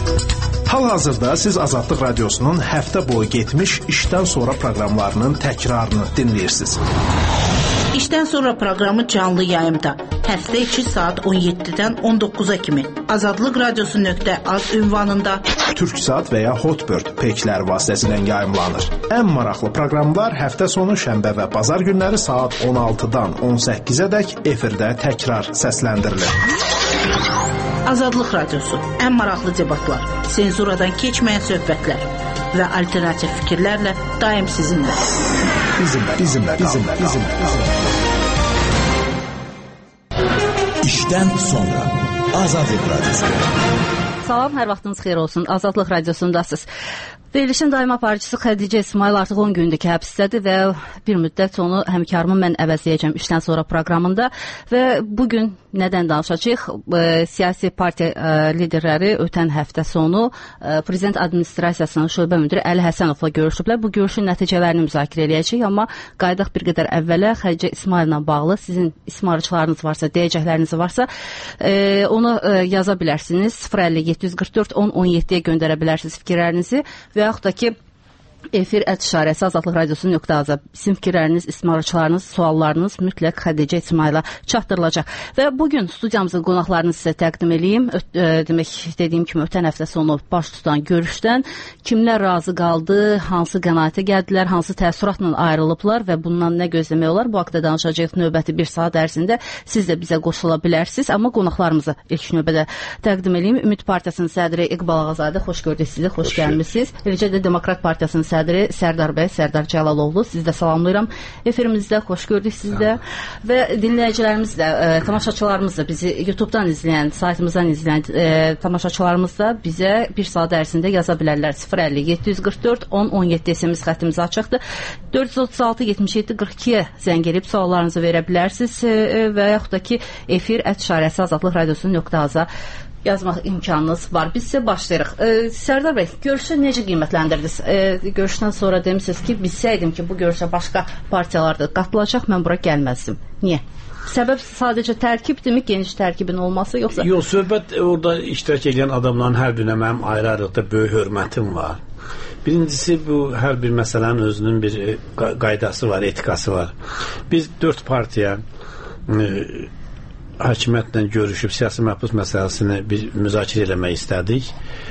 Hal-hazırda siz Azadlıq Radiosunun həftə boyu getmiş işdən sonra proqramlarının təkrarını dinləyirsiniz. İşdən sonra proqramı canlı yayımda həftə 2 saat 17-dən 19-a kimi Azadlıq Radiosu.az ünvanında Türksat və ya Hotbird peykiləri vasitəsilə yayımlanır. Ən maraqlı proqramlar həftə sonu şənbə və bazar günləri saat 16-dan 18-ə dək efirdə təkrar səsləndirilir. Azadlıq Radiosu, ən maraqlı debatlar, senzuradan keçməyən söhbətlər və alternativ fikirlərlə daim sizinlə. Bizimlə. İşdən sonra Azadlıq Radiosu. Salam, hər vaxtınız xeyir olsun. Azadlıq Radiosundasınız. Verilişin daimi aparıcısı Xədicə İsmail artıq 10 gündür ki, həbsdədir və bir müddət onu həmkarımı mən əvəzləyəcəm işdən sonra proqramında və bugün nədən danışacağıq? Siyasi partiya liderləri ötən həftə sonu Prezident Administrasiyasının şöbə müdiri Əli Həsənovla görüşüblər. Bu görüşün nəticələrini müzakirə edəcəyik, amma qayıdaq bir qədər əvvələ Xədicə İsmaillə bağlı sizin ismarıcılarınız varsa, deyəcəkləriniz varsa onu yaza bilərsiniz. 050-744-10-17-yə göndərə bilərsiniz fikirlərinizi və yaxud da ki efir@işarəsi Azadlıq Radiosu.az sizin fikirləriniz, ismarıcılarınız, suallarınız mütləq Xədicə İsmaila çatdırılacaq. Və bugün studiyamızın qonaqlarını sizə təqdim edeyim. Demək, dediyim kimi ötən həftə sonu baş tutan görüşdən kimlər razı qaldı, hansı qənaətə gəldilər, hansı təəssüratla ayrılıblar və bundan nə gözləmək olar? Bu haqda danışacağıq növbəti bir saat ərzində. Siz də bizə qoşula bilərsiniz, amma qonaqlarımızı ilk növbədə təqdim edeyim. Ümid Partiyasının sədri İqbal Ağazadə, xoş gördük sizi, xoş gəlmisiniz. Eləcə də Demokrat Partiyasının sədri Sərdar bəy, Sərdar Cəlaloğlu, sizi də salamlayıram. Efirimizdə xoş gördük sizi də və dinləyicilərimiz də, tamaşaçılarımız da, bizi YouTube-dan izləyən, saytımızdan izləyən tamaşaçılarımız da bizə bir saat ərzində yaza bilərlər. 050-744-10-17 SMS xəttimiz açıqdır. 436-77-42-yə zəng edib suallarınızı verə bilərsiniz və yaxud da ki efir@işarəsi Azadlıq Radiosu.az yazmaq imkanınız var. Biz sizə başlayırıq. Sərdar bəy, görüşü necə qiymətləndirdiniz? Görüşdən sonra demişsiniz ki, bilsəydim ki, bu görüşə başqa partiyalar da qatılacaq, mən bura gəlməzdim. Niyə? Səbəb sadəcə tərkibdirmi, geniş tərkibin olması, yoxsa? Yox, söhbət orada iştirak edən adamların hər birinə mənim ayrı-ayrılıqda böyük hörmətim var. Birincisi, bu hər bir məsələnin özünün bir qaydası var, etikası var. Biz 4 partiya hakimiyyətlə görüşüb siyasi məhbus məsələsini bir müzakirə eləmək istədik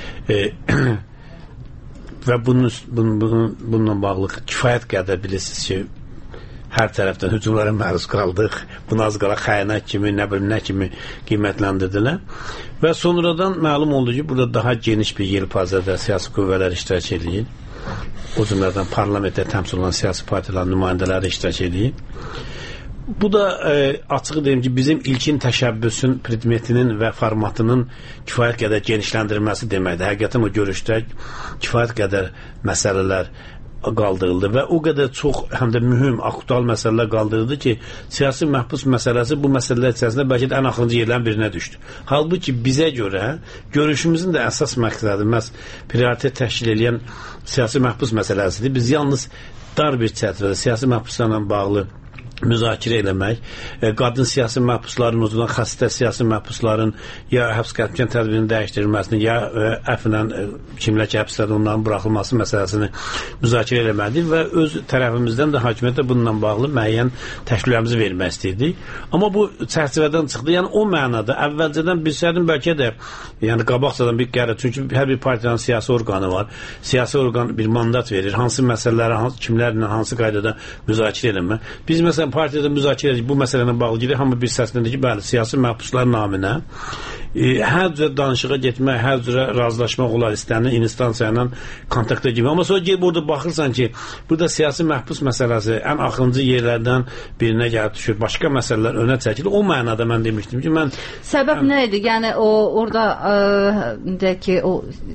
və bununla bağlı kifayət qədər bilirsiniz ki, hər tərəfdən hücumlara məruz qaldıq. Bunu az qala xəyanət kimi, nə kimi qiymətləndirdilər və sonradan məlum oldu ki, burada daha geniş bir yelpazədə siyasi qüvvələr iştirak edir. O cümlədən parlamentdə təmsil olunan siyasi partiyaların nümayəndələri iştirak edir. Bu da açığı deyim ki, bizim ilkin təşəbbüsün predmetinin və formatının kifayət qədər genişləndirilməsi deməkdir. Həqiqətən o görüşdə kifayət qədər məsələlər qaldırıldı və o qədər çox həm də mühüm, aktual məsələlər qaldırıldı ki, siyasi məhbus məsələsi bu məsələlər içərisində bəlkə də ən axırıncı yerlərin birinə düşdü. Halbuki bizə görə görüşümüzün də əsas məqsədi məhz prioritet təşkil edən siyasi məhbus məsələsidir. Biz yalnız dar bir çərçivədə siyasi məhbuslarla bağlı müzakirə eləmək, qadın siyasi məhbusların, uzulan xəstə siyasi məhbusların ya həbs qətimkan tədbirinin dəyişdirilməsini, ya əfvən kimlər ki, həbslərdə onların buraxılması məsələsini müzakirə eləməlidir və öz tərəfimizdən də hakimiyyətə bununla bağlı müəyyən təkliflərimizi vermək istəyirdik. Amma bu çərçivədən çıxdı. Yəni o mənada əvvəlcədən bilsəydim bəlkə də yəni qabaqcadan bir qərarə, çünki hər bir partiyanın siyasi orqanı var. Siyasi orqan bir mandat verir. Hansı məsələlərə, kimlərlə, hansı qaydada müzakirə eləmək. Biz məsələn partiyada müzakirə edirik, bu məsələlə bağlı gedir. Hamı bir səsləndir ki, bəli, siyasi məhbuslar naminə hər cürə danışığa getmək, hər cürə razılaşmaq olar istənilən instansiya ilə kontakta girmək. Amma sonra gelib orada baxırsan ki, burada siyasi məhbus məsələsi ən axırıncı yerlərdən birinə gəlib düşür. Başqa məsələlər önə çəkilir. O mənada mən demişdim ki, mən... Səbəb nə idi? Yəni, orada deyək ki, o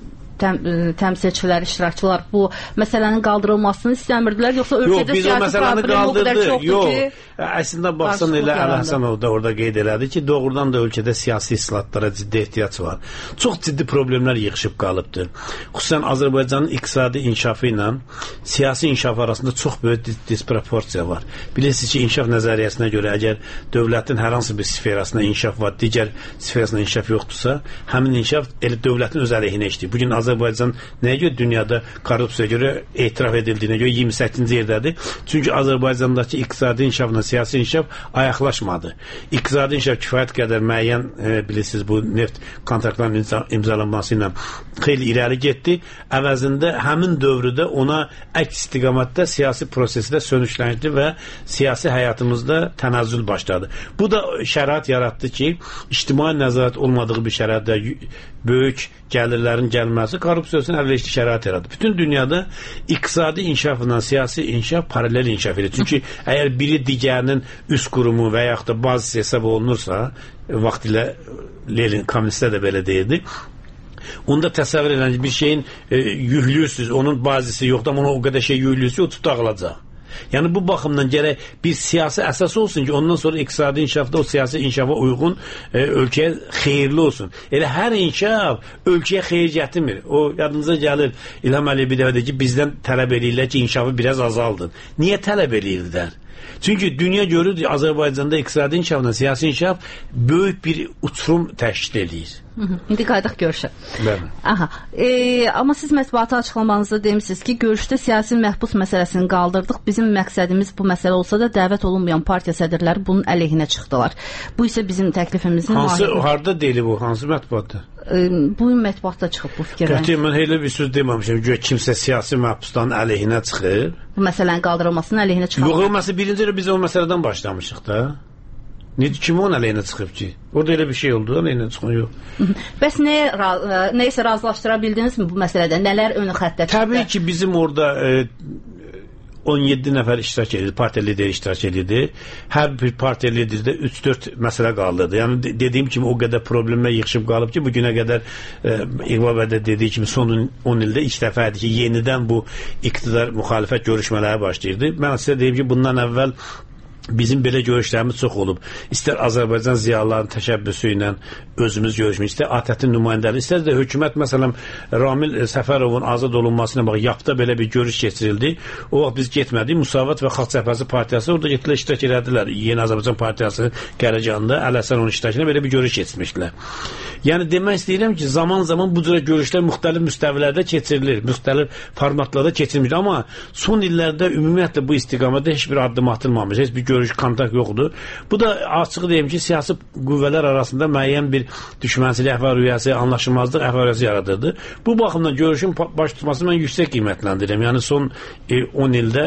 təmsilçilər, iştirakçılar bu məsələnin qaldırılmasını istəmirdilər, yoxsa ölkədə siyasi problem o qədər çoxdur ki... Əslində baxsan elə Əli Həsənov da orada qeyd elədi ki, doğrudan da ölkədə siyasi islahatlara ciddi ehtiyac var. Çox ciddi problemlər yığışıb qalıbdır. Xüsusən Azərbaycanın iqtisadi inkişafı ilə siyasi inkişaf arasında çox böyük disproporsiya var. Bilirsiniz ki, inkişaf nəzəriyyəsinə görə əgər dövlətin hər hansı bir sferasına inkişaf var, digər sferasına inkişaf yoxdursa, həmin inkişaf elə dövlətin öz əleyhinə işləyir. Bugün Azərbaycan nəyə görə dünyada korrupsiyaya görə etiraf edildiyinə görə 28-ci yerdədir? Çünki Azərbaycandakı iqtisadi inkişafla siyasi inkişaf ayaqlaşmadı. İqtisadi inkişaf kifayət qədər müəyyən, bilirsiniz, bu neft kontraktlarının imzalanması ilə xeyli irəli getdi. Əvəzində həmin dövrdə ona əks istiqamətdə siyasi prosesdə sönüşləndi və siyasi həyatımızda tənəzzül başladı. Bu da şərait yaratdı ki, ictimai nəzarət olmadığı bir şəraitdə böyük gəlirlərin gəlməsi korrupsiyasının əlverişli şərait yaradı. Bütün dünyada iqtisadi inkişafla siyasi inkişaf paralel inkişaf edir. Çünki əgər biri digərinin üst qurumu və yaxud da bazisi hesab olunursa, vaxtilə Lenin, kommunistlər də belə deyirdi, onda təsəvvür edin bir şeyin yüklüsüz, onun bazisi yoxdur, amma ona o qədər şey yüklüsü, o tutaqılacaq. Yəni bu baxımdan gərək bir siyasi əsas olsun ki, ondan sonra iqtisadi inkişafda o siyasi inkişafa uyğun ölkəyə xeyirli olsun. Elə hər inkişaf ölkəyə xeyir gətirmir. O yadınıza gəlir, İlham Əliyev bir dəfə deyir ki, bizdən tələb edirlər ki, inkişafı biraz azaldın. Niyə tələb edirlər? Çünki dünya görür ki, Azərbaycanda iqtisadi inkişafla siyasi inkişaf böyük bir uçurum təşkil edir. İndi qaydaq görüşə. Bəli. Aha. Amma siz mətbuata açıqlamanızda demişsiniz ki, görüşdə siyasi məhbus məsələsini qaldırdıq. Bizim məqsədimiz bu məsələ olsa da dəvət olunmayan partiya sədrləri bunun əleyhinə çıxdılar. Bu isə bizim təklifimizin harda deyil bu? Hansı mətbuatda? Bu mətbuatda çıxıb bu fikirlər. Qətiyyən mən elə bir söz deməmişəm. Güya kimsə siyasi məhbusdan əleyhinə çıxır. Bu məsələnin qaldırılmasının əleyhinə çıxır. Yox, məsələ birinci biz o məsələdən başlamışıq da. Kim onun əleyhinə çıxıb ki? Orada elə bir şey oldu, əleyhinə çıxan yox. Bəs neysə razılaşdıra bildinizmi bu məsələdə? Nələr önü xəttə çıxdı? Təbii ki, bizim orada 17 nəfər iştirak edirdi, partiya lideri iştirak edirdi. Hər bir partiya liderdə 3-4 məsələ qaldırdı. Yəni dediyim kimi o qədər problemlər yığışıb qalıb ki, bugünə qədər İqbal bəy də dediyi kimi son 10 ildə ilk dəfə idi ki, yenidən bu iqtidar müxalifət görüşmələri başlayırdı. Mən sizə deyim ki, bundan əvvəl bizim belə görüşlərimiz çox olub. İstər Azərbaycan ziyalılarının təşəbbüsü ilə özümüz görüşmüş, istər ATƏT-in nümayəndələri, istər də hökumət, məsələn, Ramil Səfərovun azad olunmasına bax, Yapda belə bir görüş keçirildi. O vaxt biz getmədik. Müsavat və Xalq Cəbhəsi partiyası orada getdilər, iştirak elədilər. Yeni Azərbaycan partiyası qərargahında Əli Həsənovun iştirakına belə bir görüş keçmişdilər. Yəni demək istəyirəm ki, zaman-zaman bu cür görüşlər müxtəlif müstəvilərdə keçirilir, müxtəlif formatlarda keçirilir. Amma son illərdə ümumiyyətlə bu istiqamətdə heç bir addım atılmamış, heç bir görüş, kontakt yoxdur. Bu da açıq deyim ki, siyasi qüvvələr arasında müəyyən bir düşmənçilik əhval-ruhiyyəsi, anlaşılmazlıq əhval-ruhiyyəsi yaradırdı. Bu baxımdan görüşün baş tutmasını mən yüksək qiymətləndirirəm. Yəni son 10 ildə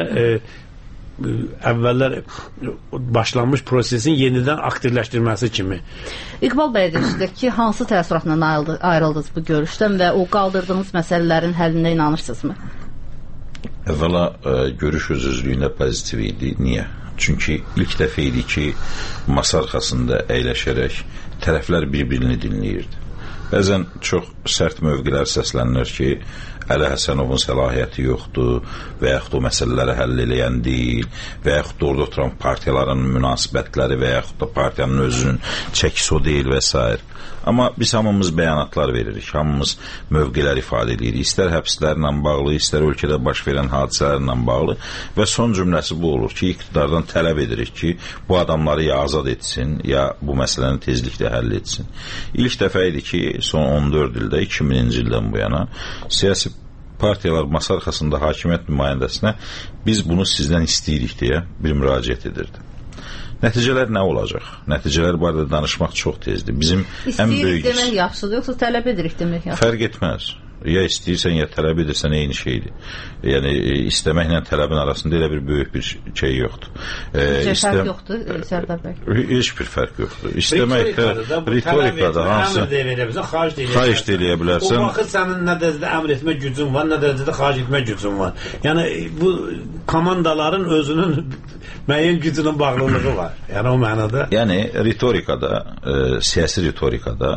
əvvəllər başlanmış prosesin yenidən aktivləşdirməsi kimi. İqbal bəy demişdik ki, hansı təəssüratla ayrıldınız bu görüşdən və o qaldırdığınız məsələlərin həllinə inanırsınızmı? Əvvəla görüş öz-özlüyündə pozitiv idi. Niyə? Çünki ilk dəfə idi ki, masa arxasında əyləşərək tərəflər bir-birini dinləyirdi. Bəzən çox sərt mövqelər səslənir ki, Əli Həsənovun səlahiyyəti yoxdur və yaxud o məsələləri həll eləyən deyil və yaxud da orada oturan partiyaların münasibətləri və yaxud da partiyanın özünün çəkisi o deyil və s. Amma biz hamımız bəyanatlar veririk, hamımız mövqelər ifadə edirik. İstər həbslərlə bağlı, istər ölkədə baş verən hadisələrlə bağlı və son cümləsi bu olur ki, iqtidardan tələb edirik ki, bu adamları ya azad etsin, ya bu məsələni tezliklə həll etsin. İlk dəfə idi ki, son 14 ildə, 2000-ci ildən bu yana siyasi partiyalar masa arxasında hakimiyyət nümayəndəsinə biz bunu sizdən istəyirik deyə bir müraciət edirdi. Nəticələr nə olacaq? Nəticələr barədə danışmaq çox tezdir. Bizim ən böyük... İstəyirik demək yaxşıdır, yoxsa tələb edirik demək yaxşıdır? Fərq etməz. Ya istəyirsən, ya tələb edirsən, eyni şeydir. Yəni, istəməklə tələbin arasında elə bir böyük bir şey yoxdur. Fərq yoxdur, Sərdar bəy? Heç bir fərq yoxdur. İstəməkdə, ritorikada hansı... Xahiş eləyə bilərsən. O vaxt sənin nə dərəcədə əmr etmə gücün var, nə dərəcədə xahiş etmə gücün var. Yəni, bu komandaların özünün müəyyən gücünün bağlılığı var. Yəni o mənada. Yəni ritorikada, siyasi ritorikada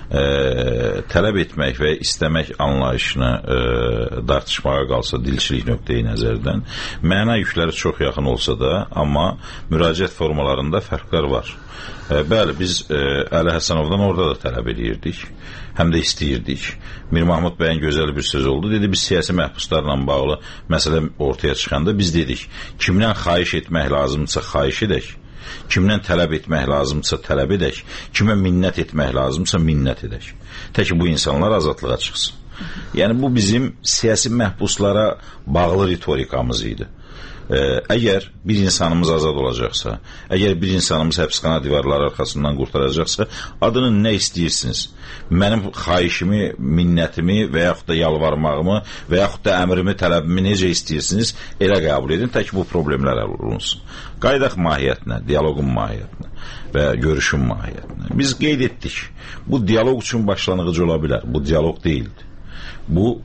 tələb etmək və istəmək anlayışını tartışmağa qalsa dilçilik nöqteyi nəzərdən məna yükləri çox yaxın olsa da, amma müraciət formalarında fərqlər var. Bəli, biz Əli Həsənovdan orada da tələb edirdik, həm də istəyirdik. Mir Mahmud bəyin gözəl bir söz oldu. Dedi, biz siyasi məhbuslarla bağlı məsələ ortaya çıxanda biz dedik, kimdən xahiş etmək lazımdırsa xahiş edək, kimdən tələb etmək lazımdırsa tələb edək, kimə minnət etmək lazımdırsa minnət edək. Tək ki, bu insanlar azadlığa çıxsın. Yəni, bu bizim siyasi məhbuslara bağlı ritorikamız idi. Əgər bir insanımız azad olacaqsa, əgər bir insanımız həbsxana divarları arxasından qurtaracaqsa, adını nə istəyirsiniz? Mənim xahişimi, minnətimi və yaxud da yalvarmağımı və yaxud da əmrimi, tələbimi necə istəyirsiniz, elə qəbul edin, tək bu problemlər həll olunsun. Qaydaq mahiyyətinə, diyaloqun mahiyyətinə və görüşün mahiyyətinə. Biz qeyd etdik, bu diyaloq üçün başlanğıc ola bilər, bu diyaloq deyildir. Bu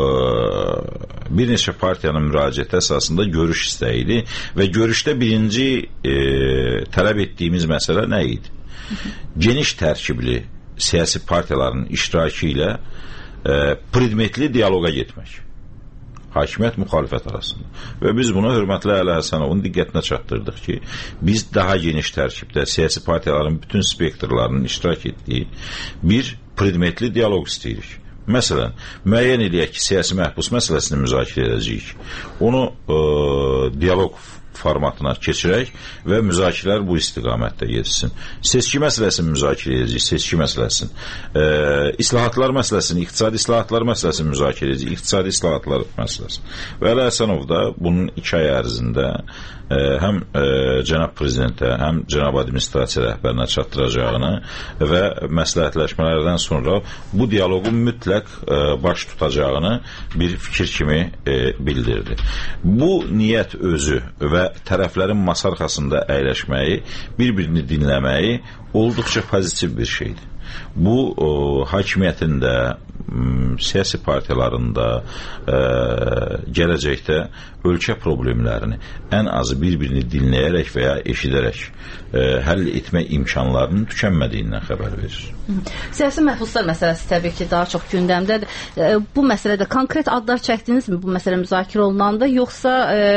bir neçə partiyanın müraciəti əsasında görüş istəyidir və görüşdə birinci tələb etdiyimiz məsələ nə idi? Geniş tərkibli siyasi partiyaların iştirakı ilə predmetli diyaloqa getmək. Hakimiyyət müxalifət arasında. Və biz bunu hörmətli Əli Həsənovun diqqətinə çatdırdıq ki, biz daha geniş tərkibdə siyasi partiyaların bütün spektrlarının iştirak etdiyi bir predmetli diyaloq istəyirik. Məsələn, müəyyən eləyək ki, siyasi məhbus məsələsini müzakirə edəcəyik. Onu diyaloq formatına keçirək və müzakirələr bu istiqamətdə getsin. Seçki məsələsini müzakirə edəcəyik, seçki məsələsini. İslahatlar məsələsini, iqtisadi islahatlar məsələsini müzakirə edəcəyik, iqtisadi islahatlar məsələsini. Və Əli Həsənov da bunun 2 ay ərzində həm cənab prezidentə, həm cənab administrasiya rəhbərinə çatdıracağını və məsləhətləşmələrdən sonra bu diyaloqun mütləq baş tutacağını bir fikir kimi bildirdi. Bu niyyət özü və tərəflərin masa arxasında əyləşməyi, bir-birini dinləməyi olduqca pozitiv bir şeydir. Bu, hakimiyyətin də, siyasi partiyaların da gələcəkdə ölkə problemlərini ən azı bir-birini dinləyərək və ya eşidərək həll etmək imkanlarının tükənmədiyindən xəbər verir. Siyasi məhbuslar məsələsi təbii ki, daha çox gündəmdədir. Bu məsələdə konkret adlar çəkdinizmi bu məsələ müzakirə olunanda, yoxsa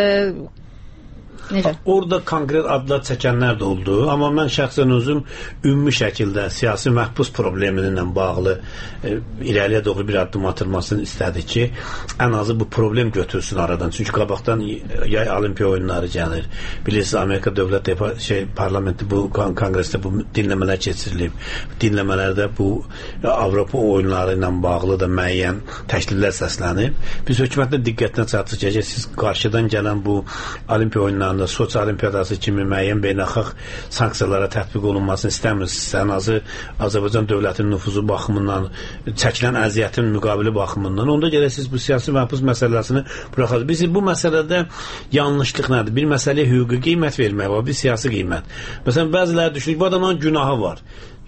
necə? Orada konkret adlar çəkənlər də oldu, amma mən şəxsən özüm ümumi şəkildə siyasi məhbus problemindən bağlı irəliyə doğru bir addım atılmasını istədik ki, ən azı bu problem götürsün aradan. Çünki qabaqdan yay olimpiya oyunları gəlir. Bilirsiniz, Amerika Dövlət Parlamenti bu konqresdə bu dinləmələr keçirilib. Dinləmələrdə bu Avropa oyunları ilə bağlı da müəyyən təkliflər səslənib. Biz hökumətlə diqqətinə çatdıracağıq ki, siz qarşıdan gələn bu olimpiya oyunlarında Soçi Olimpiyadası kimi müəyyən beynəlxalq sanksiyalara tətbiq olunmasını istəmirsiniz. Ən azı Azərbaycan dövlətinin nüfuzu baxımından, çəkilən əziyyətin müqabili baxımından. Onda gərək siz bu siyasi məhbus məsələsini buraxasınız. Biz bu məsələdə yanlışlıq nədir? Bir məsələyə hüquqi qiymət vermək var, bir siyasi qiymət. Məsələn, bəziləri düşünür, bu adamın günahı var.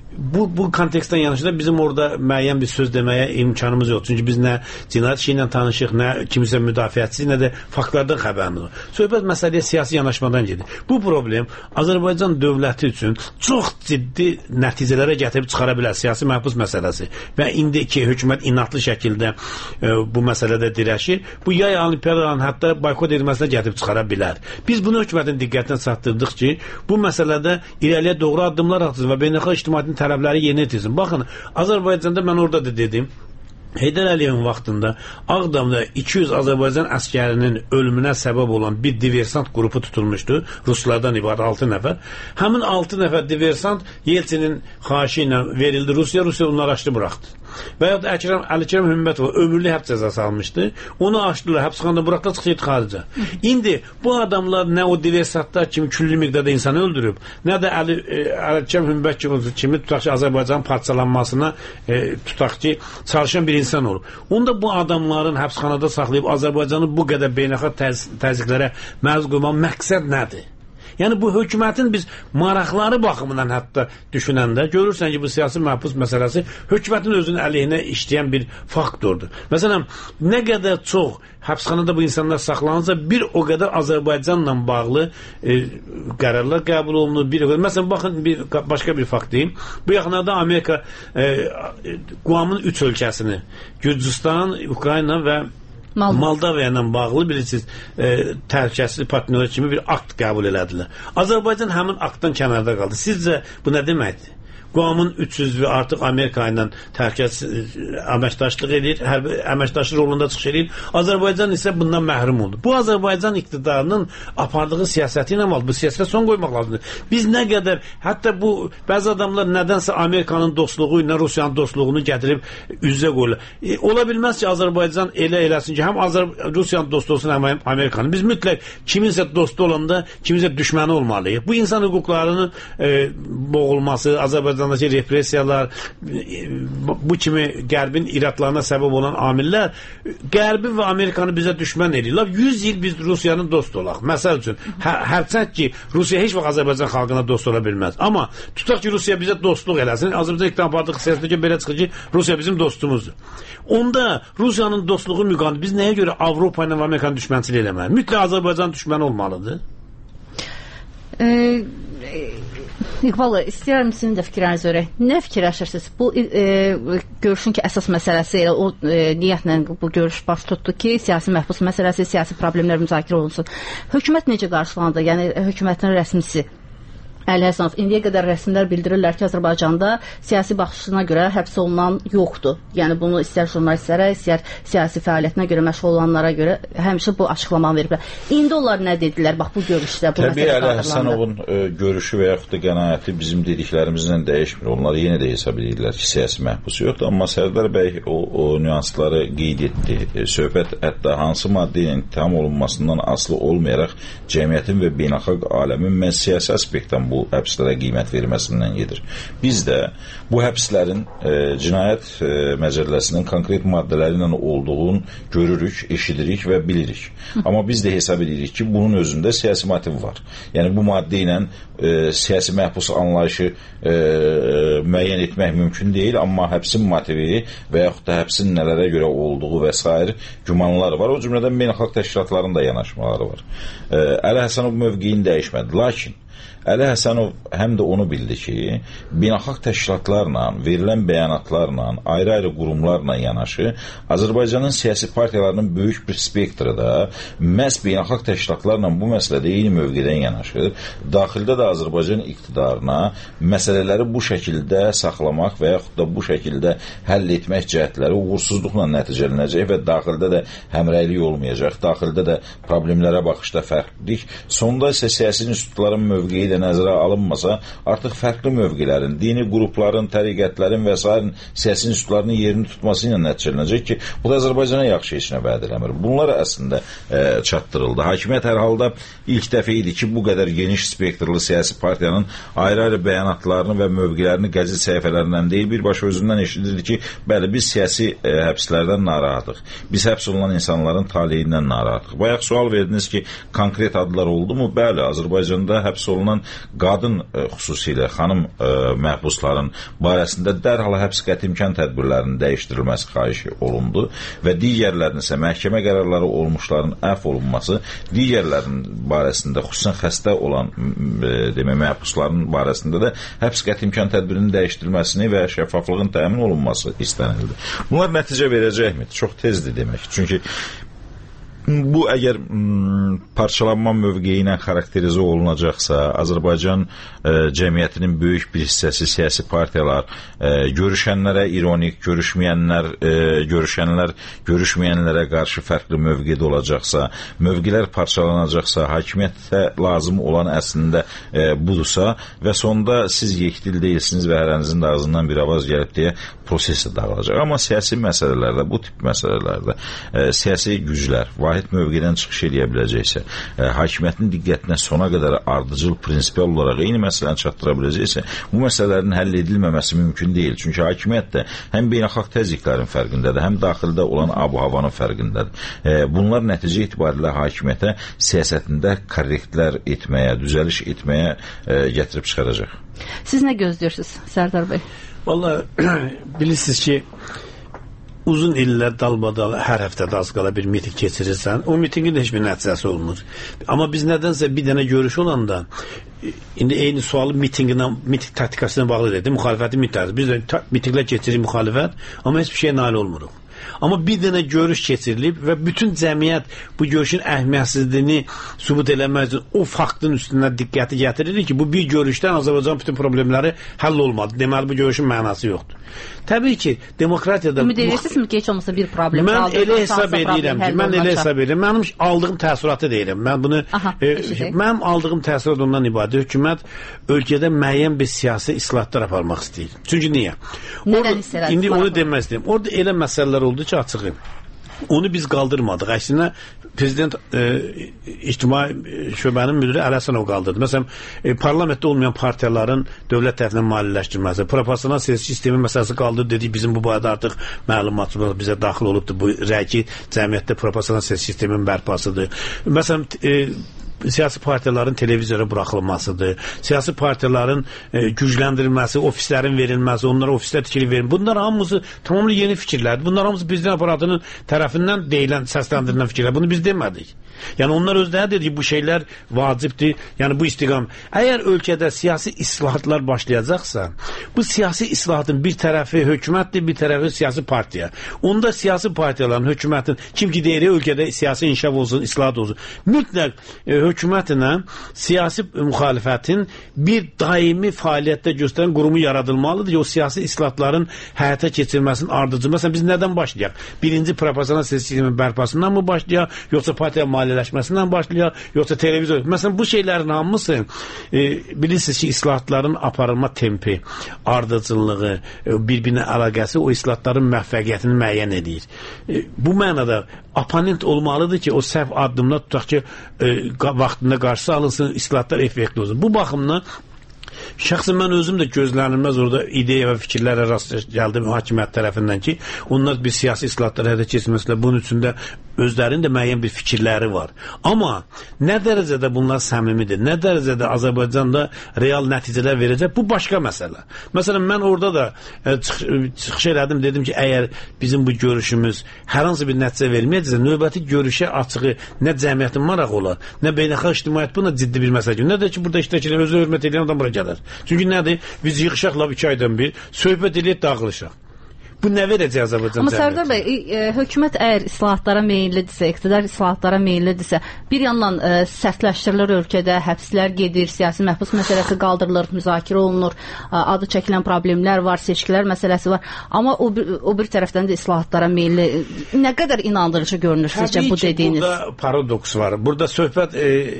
Bu kontekstdən yanaşıda bizim orada müəyyən bir söz deməyə imkanımız yox. Çünki biz nə cinayət işi ilə tanışıq, nə kimisə müdafiəçisi, nə də faktlardan xəbərimiz var. Söhbət məsələyə siyasi yanaşmadan gedir. Bu problem Azərbaycan dövləti üçün çox ciddi nəticələrə gətirib çıxara bilər siyasi məhbus məsələsi. Və indiki hökumət inatlı şəkildə bu məsələdə dirəşir. Bu yay olimpiyadanın hətta boykot edilməsinə gətirib çıxara bilər. Biz bunu hökumətin diqqətinə çatdırdıq ki, bu məsələdə irəliyə doğru addımlar atılsın və beynəlxalq ictimaiyyətin tələbləri yerinə yetirsin. Baxın, Azərbaycanda mən orada da dedim, Heydər Əliyevin vaxtında Ağdamda 200 Azərbaycan əskərinin ölümünə səbəb olan bir diversant qrupu tutulmuşdu. Ruslardan ibarət 6 nəfər. Həmin 6 nəfər diversant Yeltsinin xahişi ilə verildi Rusiya onları açdı buraxdı. Və ya da Əlikrəm Hümbətov ömürlü həbs cəzası almışdı. Onu açdılar, həbsxanada buraxdılar, çıxdı xaricə. İndi bu adamlar nə o diversantlar kimi küllü miqdarda insanı öldürüb, nə də Əlikrəm Hümbətov kimi tutaq ki, Azərbaycanın parçalanmasına tutaq ki, çalışan bir insan olub. Onda bu adamların həbsxanada saxlayıb Azərbaycanı bu qədər beynəlxalq təzyiqlərə məruz qoymaq məqsəd nədir? Yəni bu hökumətin biz maraqları baxımından hətta düşünəndə görürsən ki, bu siyasi məhbus məsələsi hökumətin özünün əleyhinə işləyən bir faktordur. Məsələn, nə qədər çox həbsxanada bu insanlar saxlanırsa, bir o qədər Azərbaycanla bağlı qərarlar qəbul olunur. Məsələn, baxın, başqa bir fakt deyim. Bu yaxınlarda Amerika Quamın 3 ölkəsini, Gürcüstan, Ukrayna və Moldova ilə bağlı bilirsiniz, təhlükəsizlik partneri kimi bir akt qəbul elədilər. Azərbaycan həmin aktdan kənarda qaldı. Sizcə bu nə deməkdir? Quamın 300 və artıq Amerika ilə əməkdaşlıq edir, hərbi əməkdaşlıq rolunda çıxış edir. Azərbaycan isə bundan məhrum oldu. Bu Azərbaycan iqtidarının apardığı siyasəti ilə bu siyasətə son qoymaq lazımdır. Biz nə qədər, hətta bu bəzi adamlar nədənsə Amerikanın dostluğu ilə Rusiyanın dostluğunu gətirib üzə qoyurlar. Ola bilməz ki, Azərbaycan elə eləsin ki, həm Rusiyanın dostu olsun, həm Amerikanın. Biz mütləq kiminsə dostu olanda kiminsə düşməni olmalıyıq. Bu insan hüquqlarının boğulması, Azərbaycan repressiyalar, bu kimi Qərbin iradlarına səbəb olan amillər Qərbi və Amerikanı bizə düşmən edirlər. 100 il biz Rusiyanın dostu olaq. Məsəl üçün, hərçənd ki, Rusiya heç vaxt Azərbaycan xalqına dost ola bilməz. Amma tutaq ki, Rusiya bizə dostluq eləsin. Azərbaycan iqtidarı partisi siyasətində belə çıxır ki, Rusiya bizim dostumuzdur. Onda Rusiyanın dostluğu müqabilində biz nəyə görə Avropa ilə və Amerikanın düşmənçiliyi eləməliyik? Mütləq Azərbaycan düşməni olmalıdır. İqbal, istəyirəm sizin də fikirlərinizi görək. Nə fikirləşirsiniz? Bu görüşün ki, əsas məsələsi elə o niyyətlə bu görüş baş tutdu ki, siyasi məhbus məsələsi, siyasi problemlər müzakirə olunsun. Hökumət necə qarşılandı? Yəni hökumətin rəsmisi Əli Həsənov, indiyə qədər rəsmilər bildirirlər ki, Azərbaycanda siyasi baxışına görə həbs olunan yoxdur. Yəni bunu istər jurnalistlərə, istər siyasi fəaliyyətinə görə məşğul olanlara görə həmişə bu açıqlamanı veriblər. İndi onlar nə dedilər? Bax bu görüşdə bu məsələ qaldırılanda. Təbii Əli Həsənovun görüşü və yaxud da qənaəti bizim dediklərimizlə dəyişmir. Onlar yenə də hesab edirlər ki, siyasi məhbus yoxdur. Amma Sərdar bəy o nüansları qeyd etdi. Söhbət hətta hansı maddə ilə ittiham olunmasından asılı olmayaraq cəmiyyətin və beynəlxalq aləmin məhz siyasi aspektdən bu həbslərə qiymət verməsindən gedir. Biz də bu həbslərin cinayət məcəlləsinin konkret maddələri ilə olduğunu görürük, eşidirik və bilirik. Amma biz də hesab edirik ki, bunun özündə siyasi motiv var. Yəni bu maddə ilə siyasi məhbus anlayışı müəyyən etmək mümkün deyil, amma həbsin motivi və yaxud da həbsin nələrə görə olduğu və s. gümanlar var. O cümlədən beynəlxalq təşkilatların da yanaşmaları var. Əli Həsənov mövqeyini dəyişmədi. Lakin Əli Həsənov həm də onu bildi ki, beynəlxalq təşkilatlarla, verilən bəyanatlarla, ayrı-ayrı qurumlarla yanaşı, Azərbaycanın siyasi partiyalarının böyük bir spektri da məhz beynəlxalq təşkilatlarla bu məsələdə eyni mövqedən yanaşır. Daxildə də Azərbaycan iqtidarına məsələləri bu şəkildə saxlamaq və yaxud da bu şəkildə həll etmək cəhətləri uğursuzluqla nəticələnəcək və daxildə də həmrəylik olmayacaq. Daxildə də problemlərə baxışda fərqlilik. Sonda isə siyasi institutların mövqeyi nəzərə alınmasa, artıq fərqli mövqelərin, dini qrupların, təriqətlərin və s. siyasi institutlarının yerini tutması ilə nəticələnəcək ki, bu da Azərbaycana yaxşı heç nə vəd eləmir. Bunlar əslində çatdırıldı. Hakimiyyət hər halda ilk dəfə idi ki, bu qədər geniş spektrli siyasi partiyanın ayrı-ayrı bəyanatlarını və mövqelərini qəzet səhifələrindən deyil, birbaşa özündən eşidirdi ki, bəli, biz siyasi həbslərdən narahatıq. Biz həbs olunan insanların taleyindən narahatıq. Bayaq sual verdiniz ki, konkret adlar oldu mu? Bəli, Azərbaycanda həbs olunan qadın xüsusilə xanım məhbusların barəsində dərhal həbs qəti imkan tədbirlərinin dəyişdirilməsi xahişi olundu və digərlərinin isə məhkəmə qərarları olmuşların əfv olunması, digərlərinin barəsində xüsusən xəstə olan məhbusların barəsində də həbs qəti imkan tədbirinin dəyişdirilməsini və şəffaflığın təmin olunması istənildi. Bunlar nəticə verəcəkmi? Çox tezdir demək. Çünki bu əgər parçalanma mövqeyi ilə xarakterizə olunacaqsa, Azərbaycan cəmiyyətinin böyük bir hissəsi siyasi partiyalar, görüşənlərə ironik, görüşənlər görüşməyənlərə qarşı fərqli mövqedə olacaqsa, mövqelər parçalanacaqsa, hakimiyyətə lazım olan əslində budursa və sonda siz yekdil deyilsiniz və hərənizin də ağzından bir avaz gəlib deyə prosesi dağılacaq. Amma siyasi məsələlərdə, bu tip məsələlərdə siyasi güclər, vahid mövqedən çıxış edə biləcəksə, hakimiyyətin diqqətinə sona qədər ardıcıl, prinsipial olaraq eyni məsələni çatdıra biləcəksə, bu məsələlərin həll edilməməsi mümkün deyil. Çünki hakimiyyət də həm beynəlxalq təzyiqlərin fərqindədir, həm daxildə olan ab-havanın fərqindədir. Bunlar nəticə itibarilə hakimiyyətə siyasətində korrektlər etməyə, düzəliş etməyə gətirib çıxaracaq. Siz nə gözləyirsiniz, Sərdar bəy? Vallahi bilirsiniz ki, uzun illər dalbadal hər həftədə az qala bir miting keçirirsən, o mitingin heç bir nəticəsi olmur. Amma biz nədənsə bir dənə görüş olanda indi eyni sualı miting taktikasına bağlı deyil, müxalifəti mitinglər. Biz də mitinglər keçirik müxalifət, amma heç bir şey nail olmuruq. Amma bir dənə görüş keçirilib və bütün cəmiyyət bu görüşün əhəmiyyətsizliyini sübut eləmək üçün o faktın üstünə diqqəti gətirilir ki, bu bir görüşdən Azərbaycan bütün problemləri həll olmadı. Deməli, bu görüşün mənası yoxdur. Təbii ki, demokratiyada... Ümid edirsinizmi ki, heç olmasa bir problem qaldı? Mən elə hesab edirəm ki, mənim aldığım təəssüratı deyirəm. Mən bunu... Mənim aldığım təəssürat ondan ibadə. Hökumət ölkədə müəyyən bir siyasi islahatlar aparmaq istəyir. Çünki niyə? İndi onu demək istəyirəm. Orada elə məsələlər oldu ki, açığı. Onu biz qaldırmadıq. Əksinə prezident ictimai şöbənin müdiri Əli Həsənov qaldırdı. Məsələn, parlamentdə olmayan partiyaların dövlət tərəfindən maliyyələşdirilməsi, proporsional seçki sistemi məsələsi qaldırdı, dedik, bizim bu barədə artıq məlumatlar bizə daxil olubdur. Bu rəy ki, cəmiyyətdə proporsional seçki sisteminin bərpasıdır. Məsələn, siyasi partiyaların televizora buraxılmasıdır, siyasi partiyaların gücləndirilməsi, ofislərin verilməsi, onlara ofislər tikili verilməsi. Bunlar hamısı tamamilə yeni fikirlərdir. Bunlar hamısı prezident aparatının tərəfindən deyilən, səsləndirilən fikirlər. Bunu biz demədik. Yəni onlar özləri dedi ki, bu şeylər vacibdir. Yəni bu istiqam. Əgər ölkədə siyasi islahatlar başlayacaqsa, bu siyasi islahatın bir tərəfi hökumətdir, bir tərəfi siyasi partiya. Onda siyasi partiyaların, hökumətin, kim ki deyir, ölkədə siyasi inkişaf olsun, islahat olsun. Mütləq hökumətlə siyasi müxalifətin bir daimi fəaliyyətdə göstərən qurumu yaradılmalıdır ki, o siyasi islahatların həyata keçirilməsinin ardıcı. Məsələn, biz nədən başlayaq? Birinci proporsional seçki sisteminin bərpasından mı başlayaq, yoxsa partiya maliyyələşməsindən başlayaq, yoxsa televizor? Məsələn, bu şeylərin hamısı bilirsiniz ki, islahatların aparılma tempi, ardıcılığı, bir-birinə əlaqəsi o islahatların müvəffəqiyyətini müəyyən edir. Bu mənada oponent olmalıdır ki, o səhv addımlar tutaq ki, vaxtında qarşısı alınsın, islahatlar effektli olsun. Bu baxımdan şəxsən mən özüm də gözlənilməz orada ideya və fikirlərə rast gəldim hakimiyyət tərəfindən ki, onlar bir siyasi islahatlar həyata keçirməsilə bunun üçün də özlərinin də müəyyən bir fikirləri var. Amma nə dərəcədə bunlar səmimidir, nə dərəcədə Azərbaycanda real nəticələr verəcək, bu başqa məsələ. Məsələn, mən orada da çıxış elədim, dedim ki, əgər bizim bu görüşümüz hər hansı bir nəticə verməyəcəksə, növbəti görüşə açığı nə cəmiyyətin marağı olar, nə beynəlxalq ictimaiyyət buna ciddi bir məsələ. Nə də ki, burada işləkilər özü hörmət edən adam bura gələr. Çünki nədir? Biz yığışaqla 2 aydan bir söhbət edib dağılışaq. Bu nə verəcək Azərbaycan cəmiyyəti? Amma Sərdar bəy, hökumət əgər islahatlara meyillidirsə, iqtidar islahatlara meyillidirsə, bir yandan sərtləşdirilir ölkədə, həbslər gedir, siyasi məhbus məsələsi qaldırılır, müzakirə olunur, adı çəkilən problemlər var, seçkilər məsələsi var. Amma o bir tərəfdən də islahatlara meyilli. Nə qədər inandırıcı görünür sizcə bu dediyiniz? Burada paradoks var. Burada söhbət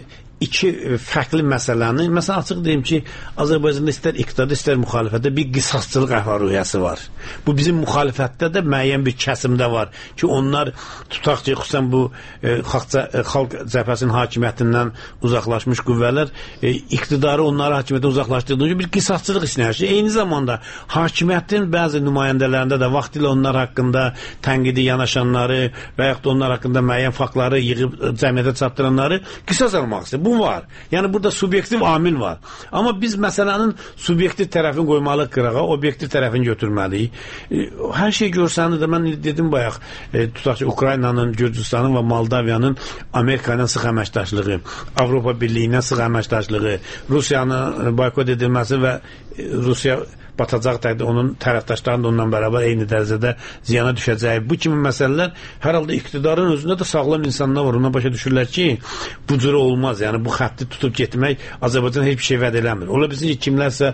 iki fərqli məsələni, məsələn açıq deyim ki, Azərbaycanda istər iqtidarda, istər müxalifətdə bir qisasçılıq əhval-ruhiyyəsi var. Bu bizim müxalifətdə də müəyyən bir kəsimdə var ki, onlar tutaq ki, xüsusən bu xalq cəbhəsinin hakimiyyətindən uzaqlaşmış qüvvələr iqtidarı onları hakimiyyətdən uzaqlaşdırdığı üçün bir qisasçılıq istəyir. Eyni zamanda hakimiyyətin bəzi nümayəndələrində də vaxtilə onlar haqqında tənqidi yanaşanları və yaxud da onlar haqqında müəyyən faktları yığıb cəmiyyətə çatdıranları qisas almaq istəyir. Bu var. Yəni burada subyektiv amil var. Amma biz məsələnin subyektiv tərəfini qoymalıyıq qırağa, obyektiv tərəfini götürməliyik. Hər şey görsəniz də mən dedim bayaq, tutaq ki, Ukraynanın, Gürcüstanın və Moldaviyanın Amerika ilə sıx əməkdaşlığı, Avropa Birliyi ilə sıx əməkdaşlığı, Rusiyanın boykot edilməsi və Rusiya batacaq təqdirdə onun tərəfdaşlarının da onunla bərabər eyni dərəcədə ziyana düşəcəyi. Bu kimi məsələlər hər halda iqtidarın özündə də sağlam insanlar var. Ona başa düşürlər ki, bu cürə olmaz. Yəni bu xətti tutub getmək Azərbaycan heç bir şey vəd eləmir. Ola bilsin ki, kimlərsə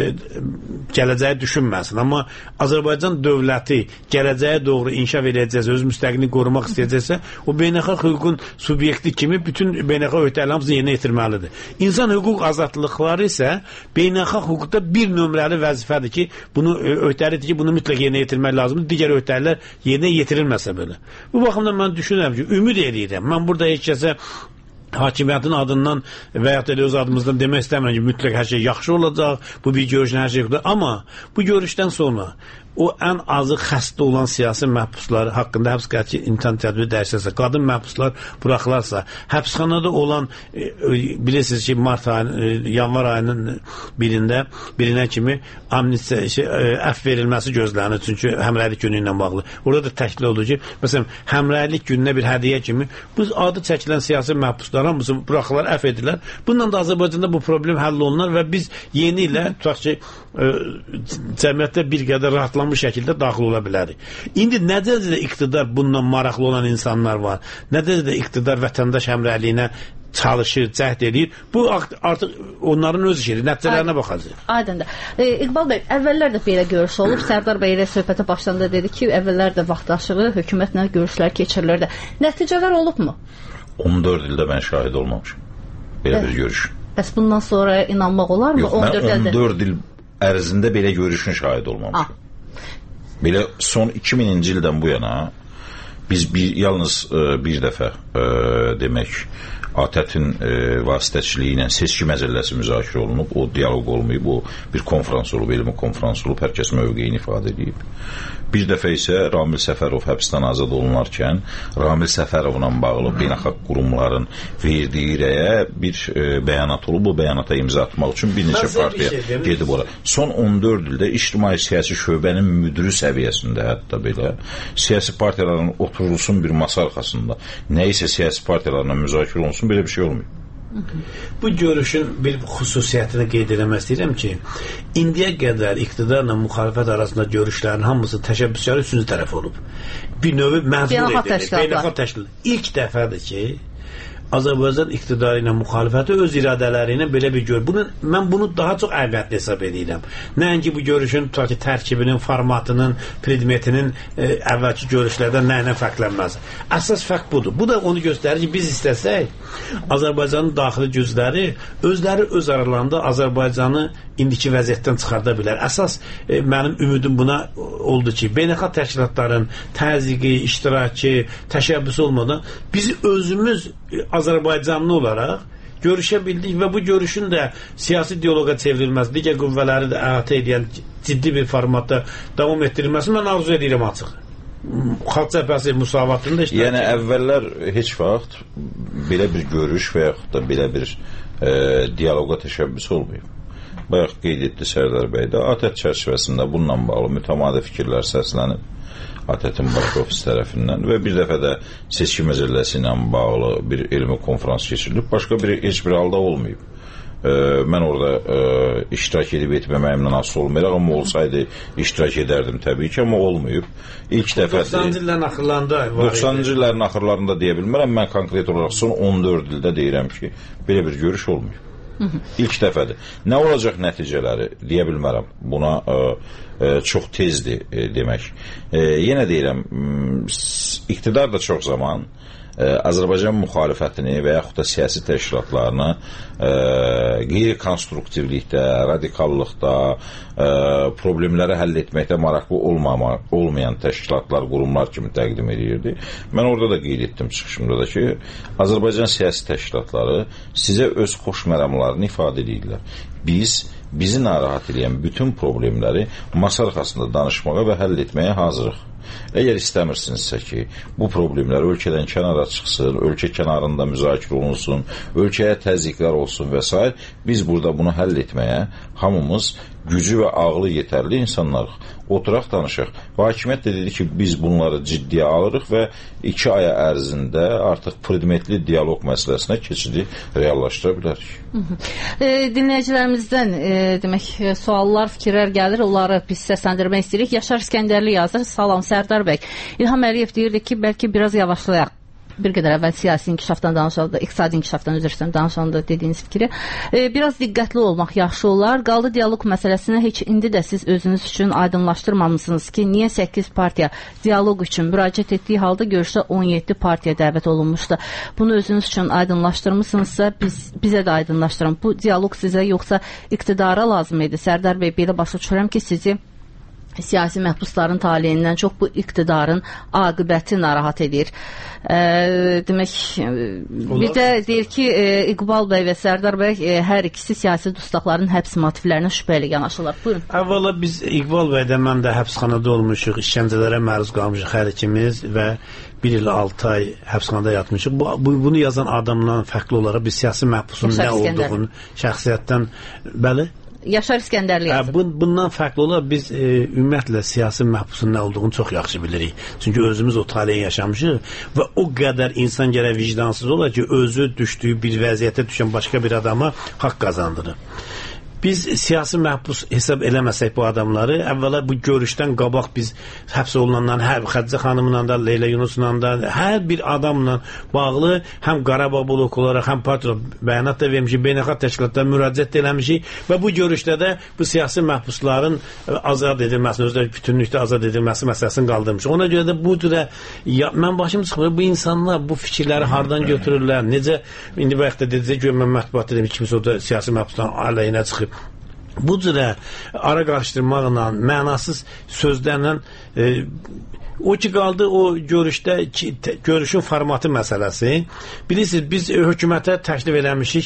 gələcəyi düşünməsin. Amma Azərbaycan dövləti gələcəyə doğru inkişaf edəcəksə, öz müstəqilliğini qorumaq istəyəcəksə, o beynəlxalq hüququn subyekti kimi bütün beynəlxalq öhdəliklərimizi yerinə yetirməlidir. İnsan hüquq azadlıqları isə beynəlxalq hüquqda bir nömrəli vəzifədir ki, bunu öhdəlikdir ki, bunu mütləq yerinə yetirmək lazımdır. Digər öhdəliklər yerinə yetirilməsə belə. Bu baxımdan mən düşünürəm ki, ümid edirəm. Mən burada heç kəsə hakimiyyətin adından və ya da öz adımızdan demək istəmirəm ki, mütləq hər şey yaxşı olacaq, bu bir görüşün hər şey yoxdur. Amma bu görüşdən sonra o ən azı xəstə olan siyasi məhbuslar haqqında həbs qəti imtahan tədbiri dəyişirsə, qadın məhbuslar buraxılarsa, həbsxanada olan bilirsiniz ki, yanvar ayının birinə kimi əfv verilməsi gözlənir, çünki həmrəylik günü ilə bağlı. Orada da təklif oldu ki, məsələn, həmrəylik gününə bir hədiyyə kimi bu adı çəkilən siyasi məhbuslar hamısı buraxılar, əfv edilər. Bununla da Azərbaycanda bu problem həll olunar və biz yeni ilə tutaq ki, cəmiyyətdə bir qədər rahatlanmış şəkildə daxil ola bilərik. İndi nə dərəcədə iqtidar bundan maraqlı olan insanlar var, nə dərəcədə iqtidar vətəndaş həmrəyliyinə çalışır, cəhd edir. Bu artıq onların öz işidir, nəticələrinə baxacaq. Aydındır. İqbal bəy, əvvəllər də belə görüş olub. Sərdar bəy ilə söhbətə başlayanda dedi ki, əvvəllər də vaxtaşığı hökumətlə görüşlər keçirilirdi. Nəticələr olubmu? 14 ildə mən şahid olmamışam. Belə bir görüş. Bəs bundan sonra inanmaq olarmı? Yox, mən 14 il ərzində belə görüşün şahid olmamışam. Belə son 2000-ci ildən bu yana biz yalnız bir dəfə demək ATƏT-in vasitəçiliyi ilə seçki məcəlləsi müzakirə olunub, o dialoq olmayıb, o bir konferans olub, elmi konferans olub, hər kəs mövqeyini ifadə edib. Bir dəfə isə Ramil Səfərov həbsdən azad olunarkən Ramil Səfərovla bağlı beynəlxalq qurumların verdiyi rəyə bir bəyanat olub, bu bəyanata imza atmaq üçün bir neçə partiya gedib ora. Son 14 ildə ictimai siyasi şöbənin müdürü səviyyəsində hətta belə siyasi partiyaların oturulsun bir masa arxasında nə isə siyasi partiyalarla müzakirə olunsun, belə bir şey olmuyor. Bu görüşün bir xüsusiyyətini qeyd eləmək istəyirəm ki, indiyə qədər iqtidarla müxalifət arasında görüşlərin hamısı təşəbbüskarı üçüncü tərəf olub. Bir növü məzmur edilir. Beynəlxalq təşkilat. İlk dəfədir ki, Azərbaycan iqtidarı ilə müxalifəti öz iradələri ilə belə bir görüş. Mən bunu daha çox əhəmiyyətli hesab edirəm. Nəinki bu görüşün tərkibinin, formatının, predmetinin əvvəlki görüşlərdən nə fərqlənməz. Əsas fərq budur. Bu da onu göstərir ki, biz istəsək, Azərbaycanın daxili gücləri özləri öz aralarında Azərbaycanı indiki vəziyyətdən çıxarda bilər. Əsas mənim ümidim buna oldu ki, beynəlxalq təşkilatların təzyiqi, iştirakı, təşəbbüsü olmadan biz özümüz Azərbaycanlı olaraq görüşə bildik və bu görüşün də siyasi diyaloqa çevrilməsi, digər qüvvələri də əhatə edən ciddi bir formatda davam etdirilməsi mən arzu edirəm açıq. Xalq cəbhəsi müsavatında iştirak. Yəni əvvəllər heç vaxt belə bir görüş və yaxud da belə bir diyaloqa təşəbbüs olmayıb. Bayaq qeyd etdi Sərdar bəy də, ATƏT çərçivəsində bununla bağlı mütəmadi fikirlər səslənib ATƏT-in baş ofisi tərəfindən və bir dəfə də seçki məcəlləsi ilə bağlı bir elmi konferans keçirilib. Başqa heç bir halda olmayıb. Mən orada iştirak edib etməməyimdən asılı olmayaraq, amma olsaydı iştirak edərdim təbii ki, amma olmayıb. İlk dəfədir. 90-cı illərin axırlarında 90-cı illərin axırlarında deyə bilmərəm. Mən konkret olaraq son 14 ildə deyirəm ki, belə bir görüş olmayıb. İlk dəfədir. Nə olacaq nəticələri deyə bilmərəm. Buna çox tezdir demək. Yenə deyirəm, iqtidar da çox zaman Azərbaycan müxalifətini və yaxud da siyasi təşkilatlarını qeyri-konstruktivlikdə, radikallıqda, problemləri həll etməkdə maraqlı olmayan təşkilatlar, qurumlar kimi təqdim edirdi. Mən orada da qeyd etdim çıxışımda da ki, Azərbaycan siyasi təşkilatları sizə öz xoş məramlarını ifadə edirlər. Bizi narahat edən bütün problemləri masa arxasında danışmağa və həll etməyə hazırıq. Əgər istəmirsinizsə ki, bu problemlər ölkədən kənara çıxsın, ölkə kənarında müzakirə olunsun, ölkəyə təzyiqlər olsun və s. Biz burada bunu həll etməyə hamımız gücü və ağlı yetərli insanlarıq. Oturaq danışaq. Və hakimiyyət də dedi ki, biz bunları ciddiyə alırıq və 2 ay ərzində artıq predmetli dialoq məsələsinə keçidi reallaşdıra bilərik. Dinləyicilərimizdən demək suallar, fikirlər gəlir, onları biz səsləndirmək istəyirik. Yaşar İskəndərli yazır. Salam Sərdar bəy. İlham Əliyev deyirdi ki, bəlkə biraz yavaşlayaq. bir qədər əvvəl siyasi inkişafdan danışanda, iqtisadi inkişafdan danışanda dediyiniz fikri. Biraz diqqətli olmaq yaxşı olar. Qaldı dialoq məsələsinə heç indi də siz özünüz üçün aydınlaşdırmamısınız ki, niyə 8 partiya dialoq üçün müraciət etdiyi halda görüşdə 17 partiya dəvət olunmuşdu. Bunu özünüz üçün aydınlaşdırmısınızsa bizə də aydınlaşdırın. Bu dialoq sizə yoxsa iqtidara lazım idi? Sərdar bəy, belə başa düşürəm ki, sizi siyasi məhbusların taleyindən çox bu iqtidarın aqibəti narahat edir. Demək, bir də deyir ki, İqbal bəy və Sərdar bəy hər ikisi siyasi dustaqların həbs motivlərinə şübhəli yanaşırlar. Buyurun. Əvvəla biz İqbal bəydə mən də həbsxanada olmuşuq, işgəncələrə məruz qalmışıq hər ikimiz və 1 il 6 ay həbsxanada yatmışıq. Bunu yazan adamdan fərqli olaraq biz siyasi məhbusun nə olduğunu şəxsiyyətdən, bəli, Yaşar İskəndərli yazıb. Bundan fərqli olaraq biz ümumiyyətlə siyasi məhbusun nə olduğunu çox yaxşı bilirik. Çünki özümüz o taleyi yaşamışıq və o qədər insan gərək vicdansız olar ki, özü düşdüyü bir vəziyyətə düşən başqa bir adama haqq qazandırır. Biz siyasi məhbus hesab eləməsək bu adamları, əvvəla bu görüşdən qabaq biz həbs olunandan, Xədicə xanımla da, Leyla Yunusla da, hər bir adamla bağlı həm Qarabağ bloku olaraq, həm partiya bəyanat da vermişik, beynəlxalq təşkilatlara müraciət eləmişik və bu görüşdə də bu siyasi məhbusların azad edilməsini, özləri bütünlükdə azad edilməsi məsələsini qaldırmışıq. Ona görə də bu cürə, mən başım çıxmır, bu insanlar bu fikirləri hardan götürürlər, necə, indi bayaqda dedəcək ki, mən mətbuatda demiş kimsə o da siyasi məhbusdan aleyhinə çıxıb. Bu cürə ara qarışdırmaqla, mənasız sözlərlə o ki qaldı o görüşdə görüşün formatı məsələsi. Bilirsiniz, biz hökumətə təklif eləmişik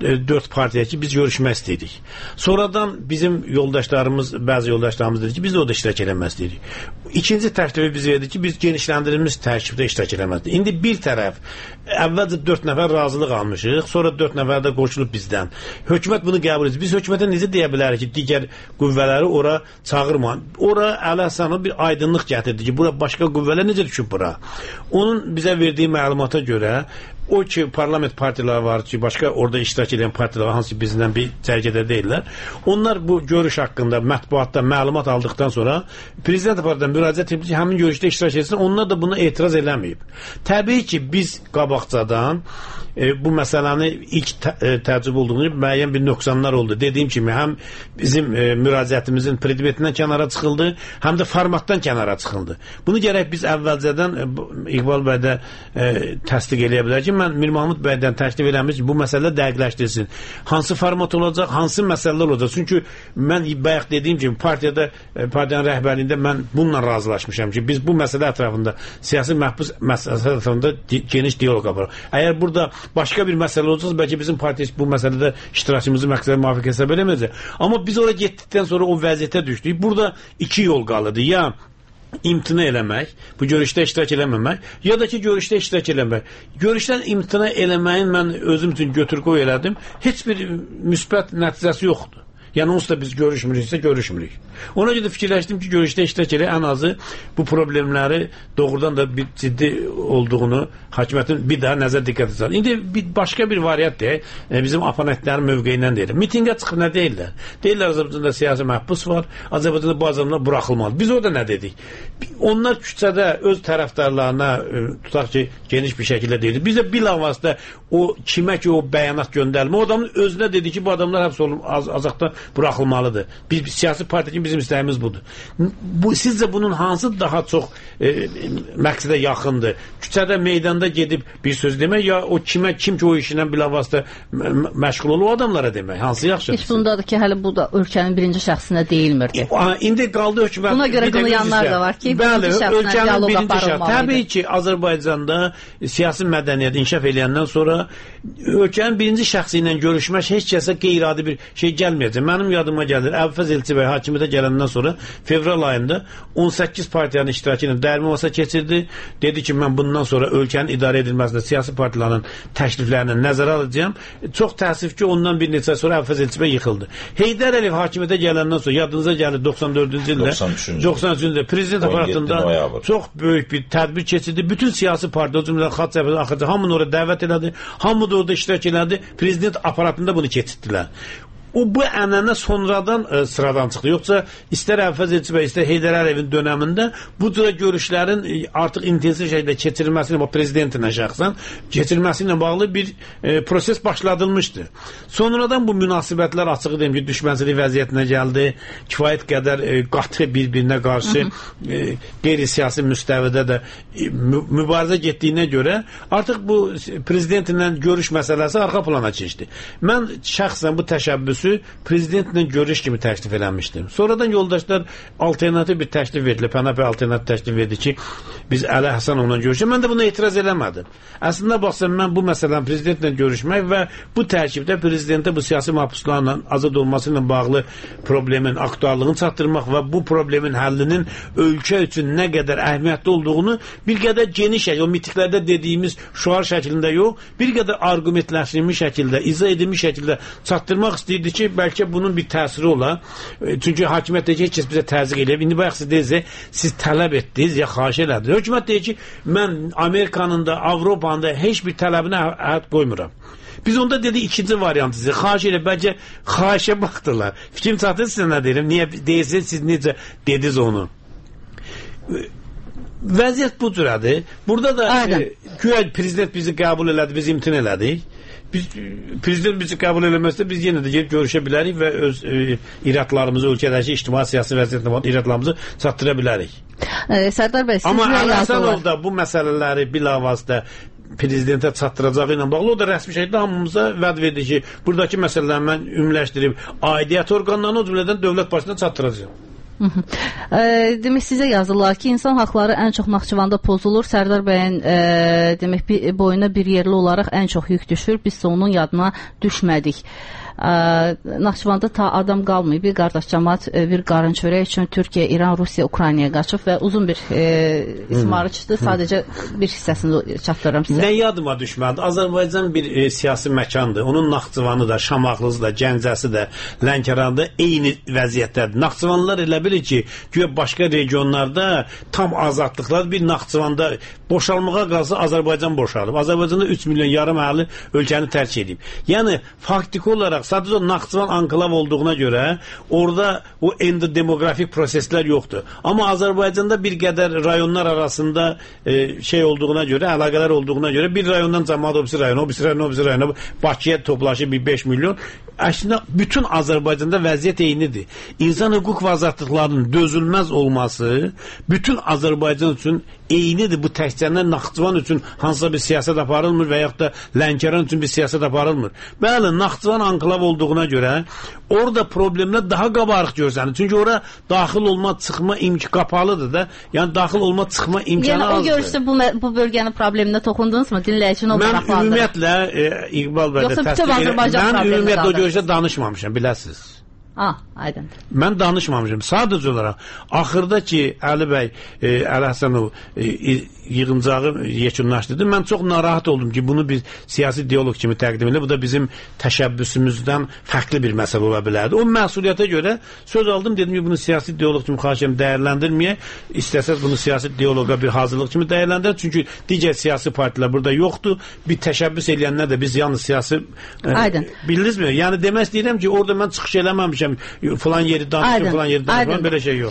4 partiya ki, biz görüşmək istəyirik. Sonradan bizim yoldaşlarımız, bəzi yoldaşlarımız dedi ki, biz də o da iştirak eləmək istəyirik. İkinci təklifi biz verdik ki, biz genişləndirilmiş tərkibdə iştirak eləmək istəyirik. İndi bir tərəf, əvvəlcə 4 nəfər razılıq almışıq, sonra 4 nəfər də qoşulub bizdən. Hökumət bunu qəbul edir. Biz hökumətə necə deyə bilərik ki, digər qüvvələri ora çağırma. Ora Əl-Həsənov bir aydınlıq gətirdi ki, bura başqa qüvvələr necə düşüb bura? Onun bizə verdiyi məlumata görə o ki, parlament partiyaları var ki, başqa orada iştirak edən partiyalar var, hansı bizdən bir cərgədə deyirlər. Onlar bu görüş haqqında mətbuatda məlumat aldıqdan sonra prezident aparatdan müraciət edib ki, həmin görüşdə iştirak etsin. Onlar da buna etiraz eləməyib. Təbii ki, biz qabaqcadan bu məsələni ilk təəccüb olduğunu müəyyən bir nöqsanlar oldu. Dediyim kimi, həm bizim müraciətimizin predmetindən kənara çıxıldı, həm də formatdan kənara çıxıldı. Bunu gərək biz əvvəlcədən İqbal bəydə təsdiq eləyə bilər ki, mən Mir Mahmud bəydən təklif eləmiş ki, bu məsələ dəqiqləşdirsin. Hansı format olacaq, hansı məsələlər olacaq? Çünki mən bayaq dediyim kimi partiyanın rəhbərliyində mən bununla razılaşmışam ki, biz bu məsələ ətrafında, siyasi məhbus məsələsi ətrafında geniş diyaloq aparaq. Əgər burada başqa bir məsələ olacaqsa, bəlkə bizim partiya bu məsələdə iştirakçımızı məqsədə müvafiq hesab eləməyəcək. Amma biz oraya getdikdən sonra o vəziyyətə düşdük. Burada 2 yol qalırdı. Ya imtina eləmək, bu görüşdə iştirak eləməmək, ya da ki, görüşdə iştirak eləmək. Görüşdən imtina eləməyin mən özüm üçün götür-qoy elədim. Heç bir müsbət nəticəsi yoxdur. Yəni onsuz da biz görüşmürüksə görüşmürük. Ona görə də fikirləşdim ki, görüşdə iştirak elə ən azı bu problemləri doğrudan da bir ciddi olduğunu hakimiyyətin bir daha nəzər diqqət edəcək. İndi başqa bir variant deyək, bizim oponentlərin mövqeyindən deyirəm. Mitingə çıxıb nə deyirlər? Deyirlər Azərbaycanda siyasi məhbus var, Azərbaycanda bu adamlar buraxılmalı. Biz orada nə dedik? Onlar küçədə öz tərəfdarlarına tutaq ki, geniş bir şəkildə deyildi. Biz də bilavasitə o kimə ki o bəyanat göndərmə, o adamın özünə dedi ki, bu adamlar həbs olunub azaqda buraxılmalıdır. Biz siyasi partiya kimi bizim istəyimiz budur. Sizcə bunun hansı daha çox məqsədə yaxındır? Küçədə, meydanda gedib bir söz demək, ya o kim ki o işinə bilavasitə məşğul olur o adamlara demək? Hansı yaxşıdır? Heç bundadır ki, hələ bu da ölkənin birinci şəxsinə deyilmirdi. İndi qaldı hökumət. Buna görə qınayanlar da var ki, birinci şəxsinə diyaloq aparılmalıdır. Təbii ki, Azərbaycanda siyasi mədəniyyət inkişaf eləyəndən sonra ölkənin birinci şəxsi ilə görüşmək heç kəsə qeyri-adi bir şey gəlməyəcək. Mənim yadıma gəlir, Əvfəz Elçibəy hakimiyyətə gələndən sonra fevral ayında 18 partiyanın iştirakı ilə dəyirmi masa keçirdi. Dedi ki, mən bundan sonra ölkənin idarə edilməsində siyasi partiyaların təkliflərini nəzərə alacağam. Çox təəssüf ki, ondan bir neçə sonra Əvfəz Elçibəy yıxıldı. Heydər Əliyev hakimiyyətə gələndən sonra, yadınıza gəlir 94-cü ildə, 93-cü ildə prezident aparatında çox böyük bir tədbir keçirdi. Bütün siyasi partiya, o cümlədən Xalq Cəbhəsi, AXC hamını oraya dəvət elədi, hamı da orada iştirak elədi. Prezident aparatında bunu keçirdilər. bu ənənə sonradan sıradan çıxdı. Yoxsa istər Əfəz Elçi bəy, istər Heydər Əliyevin dönəmində bu cür görüşlərin artıq intensiv şəkildə keçirilməsi ilə, prezidentinə şəxsən keçirilməsi ilə bağlı bir proses başladılmışdı. Sonradan bu münasibətlər açığı deyim ki, düşmənçilik vəziyyətinə gəldi. Kifayət qədər qatı bir-birinə qarşı qeyri-siyasi müstəvidə də mübarizə getdiyinə görə artıq bu prezidentlə görüş məsələsi arxa plana keçdi. Mən şəxsən bu təşəbbüsü prezidentlə görüş kimi təklif eləmişdim. Sonradan yoldaşlar alternativ bir təklif verdi. Pənah bəy alternativ təklif verdi ki, biz Əli Həsənovla görüşək. Mən də buna etiraz eləmədim. Əslində baxsam, mən bu məsələni prezidentlə görüşmək və bu tərkibdə prezidentə bu siyasi məhbuslarla azad olması ilə bağlı problemin aktuallığını çatdırmaq və bu problemin həllinin ölkə üçün nə qədər əhəmiyyətli olduğunu bir qədər geniş şəkildə, o mitiklərdə dediyimiz şüar şəklində yox, bir qədər arqumentləşdirilmiş şəkildə, izah edilmiş şəkildə çatdırmaq istəyirdi ki, bəlkə bunun bir təsiri ola. Çünki hakimiyyətdəki heç kəs bizə təzyiq eləyib. İndi bayaq siz deyirsiniz, siz tələb etdiniz ya xahiş elədiniz. Hökumət deyir ki, mən Amerikanın da, Avropanın da heç bir tələbinə əhd qoymuram. Biz onda dedik ikinci variantı sizə. Xahiş elə, bəlkə xahişə baxdılar. Fikrim çatır sizə nə deyirəm? Niyə deyirsiniz, siz necə dediniz onu? Vəziyyət bu cürədir. Burada da güya prezident bizi qəbul elədi, biz imtina elədik. Prezident bizi qəbul eləməzsə biz yenə də gelib görüşə bilərik və öz iradlarımızı, ölkədəki ictimai-siyasi vəziyyətlə bağlı iradlarımızı çatdıra bilərik. Sərdar bəy, amma Əli Həsənov da bu məsələləri bilavasitə prezidentə çatdıracağı ilə bağlı o da rəsmi şəkildə hamımıza vəd verdi ki, buradakı məsələləri mən ümumiləşdirib aidiyyət orqanlarına, o cümlədən dövlət başına çatdıracağam. Demək sizə yazırlar ki, insan haqları ən çox Naxçıvanda pozulur. Sərdar bəyin demək boyuna bir yerli olaraq ən çox yük düşür. Biz onun yadına düşmədik. Naxçıvanda ta adam qalmayıb. Bir qardaş cəmaət bir qarın çörək üçün Türkiyə, İran, Rusiya, Ukraynaya qaçıb və uzun bir ismarı çıxdı. Sadəcə bir hissəsini çatdırıram sizə. Nə yadıma düşmədi? Azərbaycan bir siyasi məkandır. Onun Naxçıvanı da, Şamaxlısı da, Gəncəsi də, Lənkəranı da eyni vəziyyətdədir. Naxçıvanlılar elə bilir ki, güya başqa regionlarda tam azadlıqlar bir Naxçıvanda boşalmağa qalsa Azərbaycan boşalıb. Azərbaycanda 3 milyon yarım əhali ölkəni tərk edib. Yəni faktiki olaraq sadəcə Naxçıvan anklav olduğuna görə orada o endodemografik proseslər yoxdur. Amma Azərbaycanda bir qədər rayonlar arasında şey olduğuna görə, əlaqələr olduğuna görə bir rayondan cəmaət o birisi rayona, Bakıya toplaşıb bir 5 milyon. Əslində bütün Azərbaycanda vəziyyət eynidir. İnsan hüquq və azadlıqlarının dözülməz olması bütün Azərbaycan üçün eynidir. Bu təkcə Naxçıvan üçün hansısa bir siyasət aparılmır və yaxud da Lənkəran üçün bir siyasət aparılmır. Bəli, Naxçıvan anklav olduğuna görə orada problemlər daha qabarıq görsənir. Çünki ora daxil olma, çıxma imkanı qapalıdır da. Yəni daxil olma, çıxma imkanı azdır. Yəni o görüşdə bu bölgənin probleminə toxundunuzmu? Dinləyicinin o maraqlandır. Mən ümumiyyətlə İqbal bəy də təsdiq edirəm. Mən ümumiyyətlə o görüşdə danışmamışam, biləsiniz. Aydın. Mən danışmamışam. Sadəcə olaraq axırda ki Əli bəy, Əli Həsənov yığıncağı yekunlaşdırdı. Mən çox narahat oldum ki, bunu bir siyasi diyaloq kimi təqdim edir. Bu da bizim təşəbbüsümüzdən fərqli bir məsələ ola bilərdi. O məsuliyyətə görə söz aldım, dedim ki, bunu siyasi diyaloq kimi xahişəm dəyərləndirməyə. İstəsəz bunu siyasi diyaloqa bir hazırlıq kimi dəyərləndirək. Çünki digər siyasi partilər burada yoxdur. Bir təşəbbüs eləyənlər də biz yalnız siyasi bildinizmi? Yəni demək istəyirəm ki, orada mən çıxış eləməmişəm. Falan yeri danışım, falan yeri danışım, belə şey yox.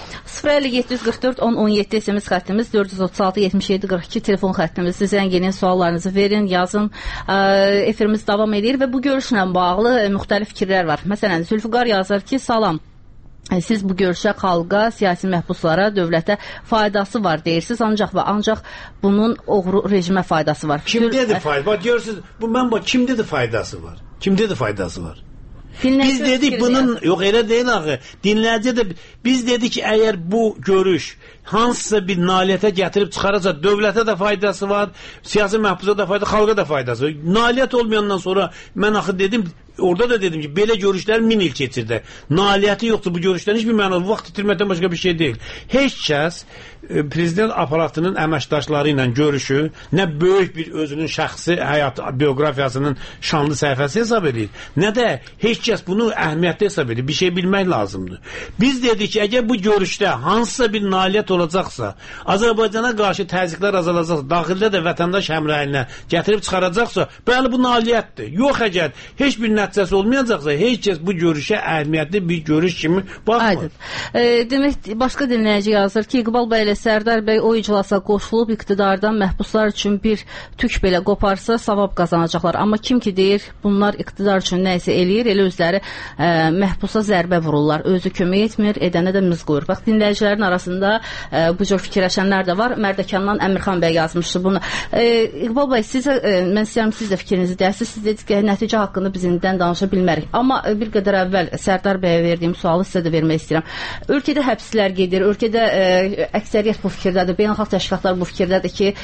05744 1017 SMS xəttimiz, 436 77 42 telefon xəttimiz. Zəng edin, suallarınızı verin, yazın. Efirimiz davam edir və bu görüşlə bağlı müxtəlif fikirlər var. Məsələn, Zülfüqar yazır ki, salam. Siz bu görüşə xalqa, siyasi məhbuslara, dövlətə faydası var deyirsiniz, ancaq bunun oğru rejimə faydası var. Kimdədir faydası? Bax, görürsünüz, kimdədir faydası var? Kimdədir faydası var? Biz dedik bunun, yox elə deyil axı, dinləyici də biz dedik ki, əgər bu görüş hansısa bir nailiyyətə gətirib çıxaracaq, dövlətə də faydası var, siyasi məhbusa da faydası, xalqa da faydası var. Nailiyyət olmayandan sonra mən axı dedim, orada da dedim ki, belə görüşlər 1000 il keçirdi. Nailiyyəti yoxdur bu görüşlərin, hiçbir mənalı, vaxt itirməkdən başqa bir şey deyil. Heç kəs prezident aparatının əməkdaşları ilə görüşü nə böyük bir özünün şəxsi həyat biografiyasının şanlı səhifəsi hesab edir, nə də heç kəs bunu əhəmiyyətli hesab edir. Bir şey bilmək lazımdır. Biz dedik ki, əgər bu görüşdə hansısa bir nailiyyət olacaqsa, Azərbaycana qarşı təzyiqlər azalacaqsa, daxildə də vətəndaş həmrəyinə gətirib çıxaracaqsa, bəli, bu nailiyyətdir. Yox, əgər heç bir nəticəsi olmayacaqsa, heç kəs bu görüşə əhəmiyyətli bir görüş kimi baxmır. Demək, başqa dinləyici yazır ki, İqbal bəy ilə Sərdar bəy o iclasa qoşulub iqtidardan məhbuslar üçün bir tük belə qoparsa savab qazanacaqlar. Amma kim ki deyir, bunlar iqtidar üçün nə isə eləyir, elə özləri məhbusa zərbə vururlar. Özü kömək etmir, edənə də müz qoyur. Bax, dinləyicilərin arasında bu cür fikirləşənlər də var. Mərdəkandan Əmirxan bəy yazmışdı bunu. İqbal bəy, mən istəyirəm siz də fikrinizi deyəsiniz. Siz dedik ki, nəticə haqqında biz indidən danışa bilmərik. Amma bir qədər əvvəl Sərdar bəyə verdiyim sualı sizə də vermək istəyirəm. Ölkədə həbslər gedir, ölkədə əksəriyyət bu fikirdədir, beynəlxalq təşkilatlar bu fikirdədir ki,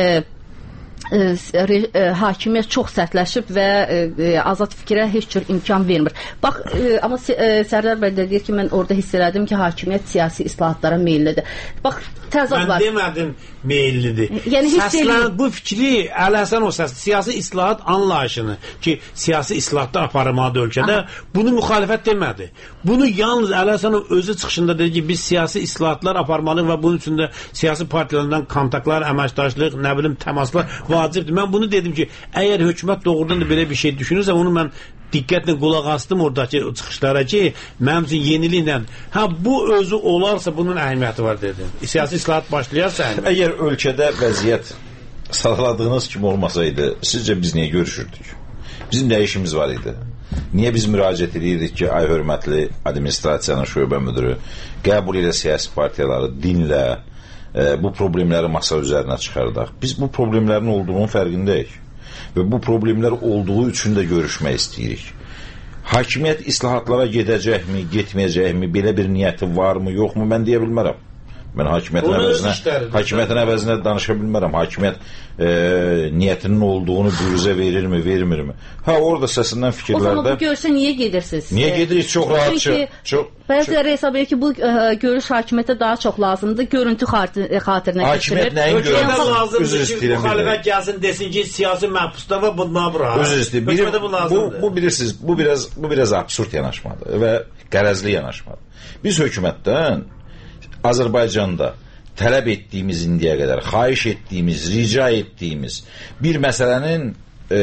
hakimiyyət çox sərtləşib və azad fikrə heç cür imkan vermir. Bax, amma Sərdar bəy də deyir ki, mən orada hiss elədim ki, hakimiyyət siyasi islahatlara meyillidir. Bax, təzad var. Mən demədim meyillidir. Yəni, səslən, bu fikri Ələsən o səs, siyasi islahat anlayışını ki, siyasi islahatlar aparılmalıdır ölkədə, bunu müxalifət demədi. Bunu yalnız Ələsən o özü çıxışında dedi ki, biz siyasi islahatlar aparmalıyıq və bunun üçün də siyasi partiyalardan kontaktlar, əməkdaşlıq, nə bilim, təmaslar vacibdir. Mən bunu dedim ki, əgər hökumət doğrudan da belə bir şey düşünürsə, onu mən diqqətlə qulaq astım oradakı çıxışlara ki, mənim üçün yeniliklə, bu özü olarsa bunun əhəmiyyəti var dedim. Siyasi islahat başlayarsa... Əgər ölkədə vəziyyət sadaladığınız kimi olmasaydı, sizcə biz niyə görüşürdük? Bizim nə işimiz var idi? Niyə biz müraciət edirdik ki, ay hörmətli administrasiyanın şöbə müdürü, qəbul ilə siyasi partiyaları dinlə, bu problemləri masa üzərinə çıxardaq. Biz bu problemlərin olduğunun fərqindəyik və bu problemlər olduğu üçün də görüşmək istəyirik. Hakimiyyət islahatlara gedəcəkmi, getməyəcəkmi, belə bir niyyəti varmı, yoxmu, mən deyə bilmərəm. Mən hakimiyyətin əvəzinə danışa bilmərəm. Hakimiyyət niyyətinin olduğunu bürüzə verirmi, vermirmi? Orada səsindən fikirlərdə... O zaman bu görüşə niyə gedirsiniz? Niyə gedirik? Çox rahatça. Bəziləri hesab edir ki, bu görüş hakimiyyətə daha çox lazımdır. Görüntü xatirinə hakimiyyət nəyin görüntüsü? Üzr istəyirəm. Müxalifət gəlsin, desin ki, siyasi məhbusda və bundan bura. Üzr istəyirəm. Bu bilirsiniz, bu biraz absurd yanaşmadır və qərəzli yanaşmadır. Biz hökumətdən Azərbaycanda tələb etdiyimiz indiyə qədər, xahiş etdiyimiz, rica etdiyimiz bir məsələnin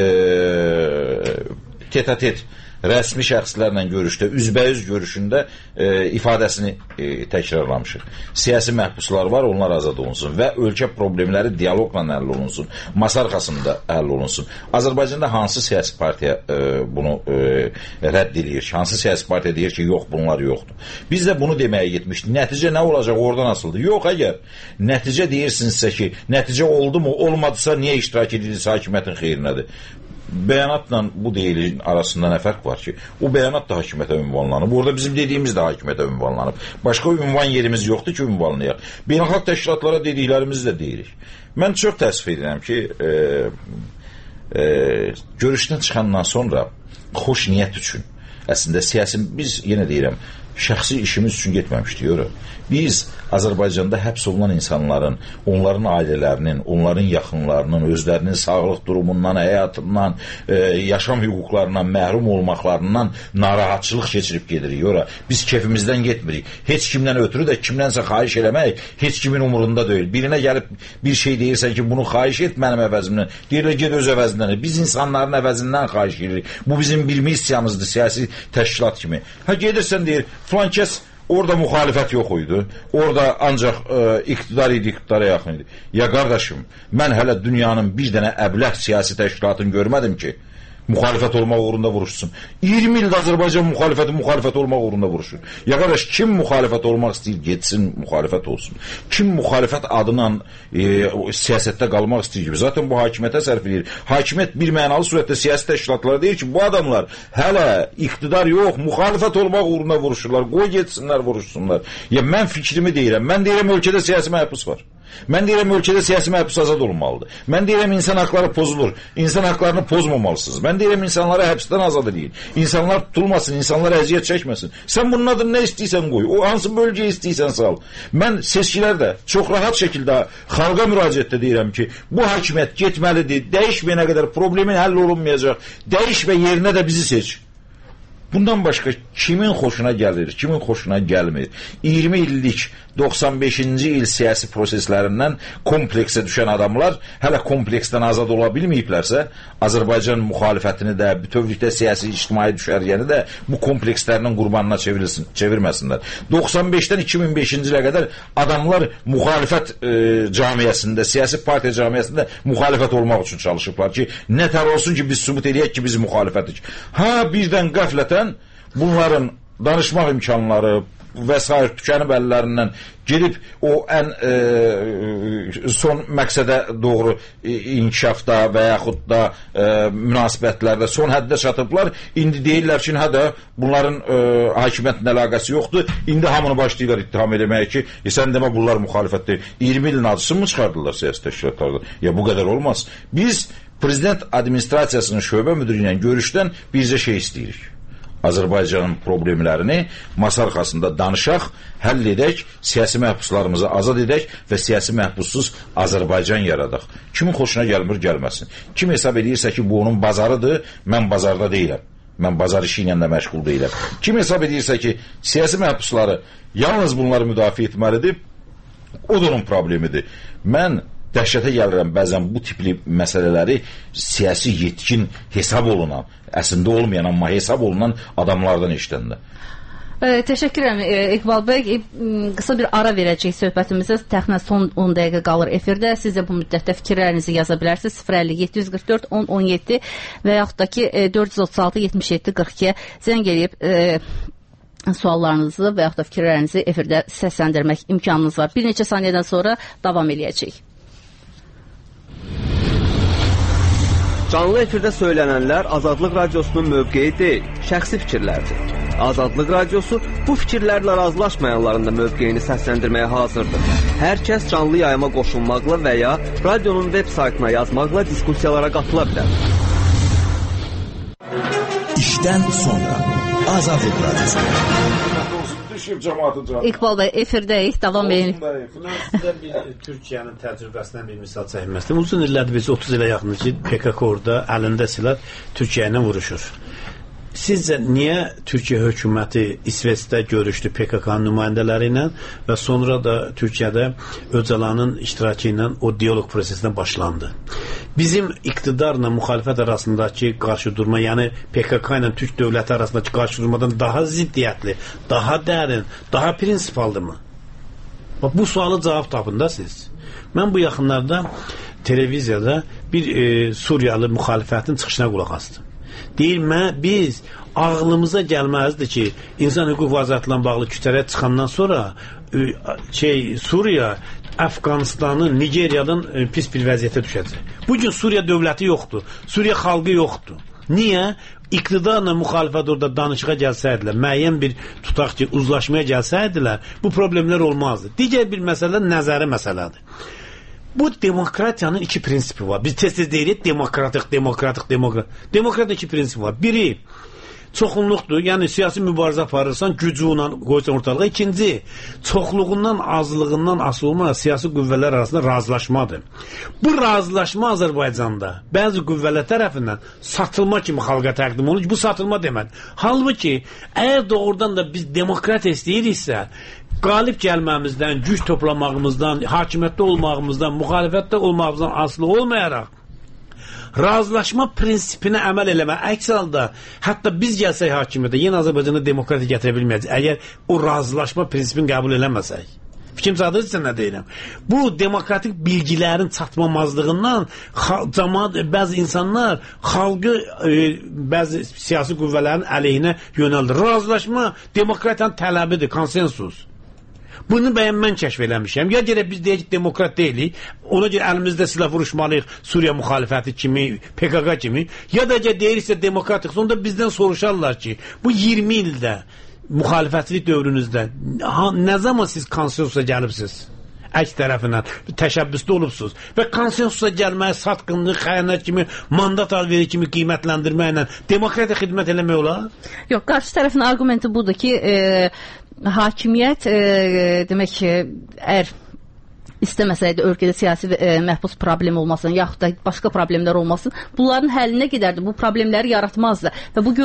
tet-a-tet rəsmi şəxslərlə görüşdə, üzbəyüz görüşündə ifadəsini təkrarlamışıq. Siyasi məhbuslar var, onlar azad olunsun və ölkə problemləri diyaloqla həll olunsun, masa arxasında həll olunsun. Azərbaycanda hansı siyasi partiya bunu rədd edir, hansı siyasi partiya deyir ki, yox, bunlar yoxdur. Biz də bunu deməyə getmişdik. Nəticə nə olacaq, oradan asıldı. Yox, əgər nəticə deyirsinizsə ki, nəticə oldu mu, olmadısa niyə iştirak edirsə hakimiyyətin xeyrinədir. Bəyanatla bu deyilin arasında nə fərq var ki? O bəyanat da hakimiyyətə ünvanlanıb. Orada bizim dediyimiz də hakimiyyətə ünvanlanıb. Başqa ünvan yerimiz yoxdur ki, ünvanlayaq. Beynəlxalq təşkilatlara dediklərimizi də deyirik. Mən çox təəssüf edirəm ki, görüşdən çıxandan sonra xoş niyyət üçün, əslində siyasi, biz yenə deyirəm, şəxsi işimiz üçün getməmişdik ora. Biz Azərbaycanda həbs olunan insanların, onların ailələrinin, onların yaxınlarının, özlərinin sağlıq durumundan, həyatından, yaşam hüquqlarından məhrum olmaqlarından narahatçılıq keçirib gedirik ora. Biz kefimizdən getmirik. Heç kimdən ötürü də kimdənsə xahiş eləmək heç kimin umurunda deyil. Birinə gəlib bir şey deyirsən ki, bunu xahiş et mənim əvəzimdən. Deyirlər, ged öz əvəzindən. Biz insanların əvəzindən xahiş edirik. Bu bizim bir missiyamızdır, siyasi təşkilat kimi. Gedirsən deyir, filan kəs orada müxalifət yox idi. Orada ancaq iqtidar idi, iqtidara yaxın idi. Ya qardaşım, mən hələ dünyanın bir dənə əbləh siyasi təşkilatını görmədim ki, müxalifət olmaq uğrunda vuruşsun. 20 ildə Azərbaycan müxalifət olmaq uğrunda vuruşur. Ya qardaş, kim müxalifət olmaq istəyir, getsin, müxalifət olsun. Kim müxalifət adına siyasətdə qalmaq istəyir gibi. Zaten bu hakimiyyətə sərf edir. Hakimiyyət bir mənalı surətdə siyasi təşkilatlara deyir ki, bu adamlar hələ iqtidar yox, müxalifət olmaq uğrunda vuruşurlar. Qoy getsinlər, vuruşsunlar. Ya mən fikrimi deyirəm. Mən deyirəm, ölkədə siyasi məhbus var. Mən deyirəm, ölkədə siyasi məhbus azad olunmalıdır. Mən deyirəm, insan haqları pozulur. İnsan haqlarını pozmamalısınız. Mən deyirəm, insanları həbsdən azad edin. İnsanlar tutulmasın, insanlar əziyyət çəkməsin. Sən bunun adını nə istəyirsən qoy. O hansı bölgəyə istəyirsən sal. Mən seçkilərdə çox rahat şəkildə xalqa müraciətdə deyirəm ki, bu hakimiyyət getməlidir. Dəyişməyənə qədər problemin həll olunmayacaq. Dəyiş və yerinə də bizi seç. Bundan başqa kimin xoşuna gəlir, kimin xoşuna gəlmir? 20 illik 95-ci il siyasi proseslərindən kompleksə düşən adamlar hələ kompleksdən azad ola bilməyiblərsə, Azərbaycan müxalifətini də, bütövlükdə siyasi ictimai düşərgəni də bu komplekslərinin qurbanına çevirməsinlər. 95-dən 2005-ci ilə qədər adamlar müxalifət camiyyəsində, siyasi partiya camiyyəsində müxalifət olmaq üçün çalışıblar ki, nətər olsun ki, biz sübut edək ki, biz müxalifətik. Birdən qəflətən bunların danışmaq imkanları və s. tükənib əllərindən gedib o ən son məqsədə doğru inkişafda və yaxud da münasibətlərdə son həddə çatıblar. İndi deyirlər ki, bunların hakimiyyətin əlaqəsi yoxdur. İndi hamını başlayırlar ittiham eləməyə ki, sən demə bunlar müxalifətdir. 20 ilin acısını mı çıxardılar siyasi təşkilatlarda? Ya bu qədər olmaz. Biz prezident administrasiyasının şöbə müdürü ilə görüşdən bircə şey istəyirik. Azərbaycanın problemlərini masa arxasında danışaq, həll edək, siyasi məhbuslarımızı azad edək və siyasi məhbussuz Azərbaycan yaradaq. Kimin xoşuna gəlmir, gəlməsin. Kim hesab edirsə ki, bu onun bazarıdır, mən bazarda deyiləm. Mən bazar işi ilə də məşğul deyiləm. Kim hesab edirsə ki, siyasi məhbusları yalnız bunları müdafiə etməlidir, o da onun problemidir. Mən dəhşətə gəlirəm bəzən bu tipli məsələləri siyasi yetkin hesab olunan, əslində olmayan, amma hesab olunan adamlardan eşidəndə. Təşəkkür edirəm İqbal bəy. Qısa bir ara verəcək söhbətimizə. Təxminən son 10 dəqiqə qalır efirdə. Siz də bu müddətdə fikirlərinizi yaza bilərsiniz. 050-744-1017 və yaxud da ki 436-77-42-yə zəng edib suallarınızı və yaxud da fikirlərinizi efirdə səsləndirmək imkanınız var. Bir neçə saniyədən sonra davam eləyəcək. Canlı efirdə söylənənlər Azadlıq Radiosunun mövqeyi deyil, şəxsi fikirlərdir. Azadlıq Radiosu bu fikirlərlə razılaşmayanların da mövqeyini səsləndirməyə hazırdır. Hər kəs canlı yayıma qoşulmaqla və ya radionun veb saytına yazmaqla diskussiyalara qatıla bilər. İşdən sonra Azadlıq Radiosu. İqbal bəy, efirdəyik, davam edin. Sizə bir Türkiyənin təcrübəsindən bir misal çəkmək istəyirəm. Uzun illərdir biz 30 ilə yaxındır ki, PKK orada əlində silah Türkiyə ilə vuruşur. Sizcə niyə Türkiyə hökuməti İsveçdə görüşdü PKK-nın nümayəndələri ilə və sonra da Türkiyədə Öcalanın iştirakı ilə o diyaloq prosesinə başlandı? Bizim iqtidarla müxalifət arasındakı qarşıdurma, yəni PKK ilə Türk dövləti arasındakı qarşıdurmadan daha ziddiyyətli, daha dərin, daha prinsipaldırmı? Bu sualı cavab tapın da siz. Mən bu yaxınlarda televiziyada bir Suriyalı müxalifətin çıxışına qulaq asdım. Deyir, biz ağlımıza gəlməzdi ki, insan hüquq və azadlıqla bağlı kütlərə çıxandan sonra Suriya Əfqanistanın, Nigeriyadan pis bir vəziyyətə düşəcək. Bugün Suriya dövləti yoxdur, Suriya xalqı yoxdur. Niyə? İqtidarla müxalifət orada danışığa gəlsəydilər, müəyyən bir tutaq ki, uzlaşmaya gəlsəydilər, bu problemlər olmazdı. Digər bir məsələ nəzəri məsələdir. Bu demokratiyanın iki prinsipi var. Biz tez-tez deyirik demokratik. Demokratiyanın iki prinsipi var. Biri çoxunluqdur, yəni siyasi mübarizə aparırsan, gücü ilə qoysan ortalığa. İkinci, çoxluğundan, azlığından asılı olmayan siyasi qüvvələr arasında razılaşmadır. Bu razılaşma Azərbaycanda bəzi qüvvələr tərəfindən satılma kimi xalqa təqdim olunur ki, bu satılma demək. Halbuki, əgər doğrudan da biz demokrat istəyiriksə, qalib gəlməmizdən, güc toplamağımızdan, hakimiyyətdə olmağımızdan, müxalifətdə olmağımızdan asılı olmayaraq, razılaşma prinsipinə əməl eləmək. Əks halda, hətta biz gəlsək hakimiyyətə, yenə Azərbaycanda demokrati gətirə bilməyəcək, əgər o razılaşma prinsipini qəbul eləməsək. Fikrim sadəcə nə deyirəm? Bu demokratik bilgilərin çatmamazlığından bəzi insanlar xalqı bəzi siyasi qüvvələrin əleyhinə yönəldir. Razılaşma demokratiyanın tələbidir, konsensus. Bunu mən kəşf eləmişəm. Ya görə biz deyək ki, demokrat deyilik, ona görə əlimizdə silah vuruşmalıyıq Suriya müxalifəti kimi, PKK kimi, ya da deyirsə demokratik, sonunda bizdən soruşarlar ki, bu 20 ildə müxalifətçilik dövrünüzdə nə zaman siz konsensusa gəlibsiniz? Əks tərəfindən təşəbbüsdə olubsuz və konsensusa gəlməyə satqınlıq, xəyanət kimi, mandat alveri kimi qiymətləndirməklə demokratiya xidmət eləmək olar? Yox, qarşı tərəfin argumenti budur ki, hakimiyyət demək ki, əgər istəməsəydi ölkədə siyasi məhbus problem olmasın, yaxud da başqa problemlər olmasın, bunların həllinə gedərdi. Bu problemləri yaratmazdı və bu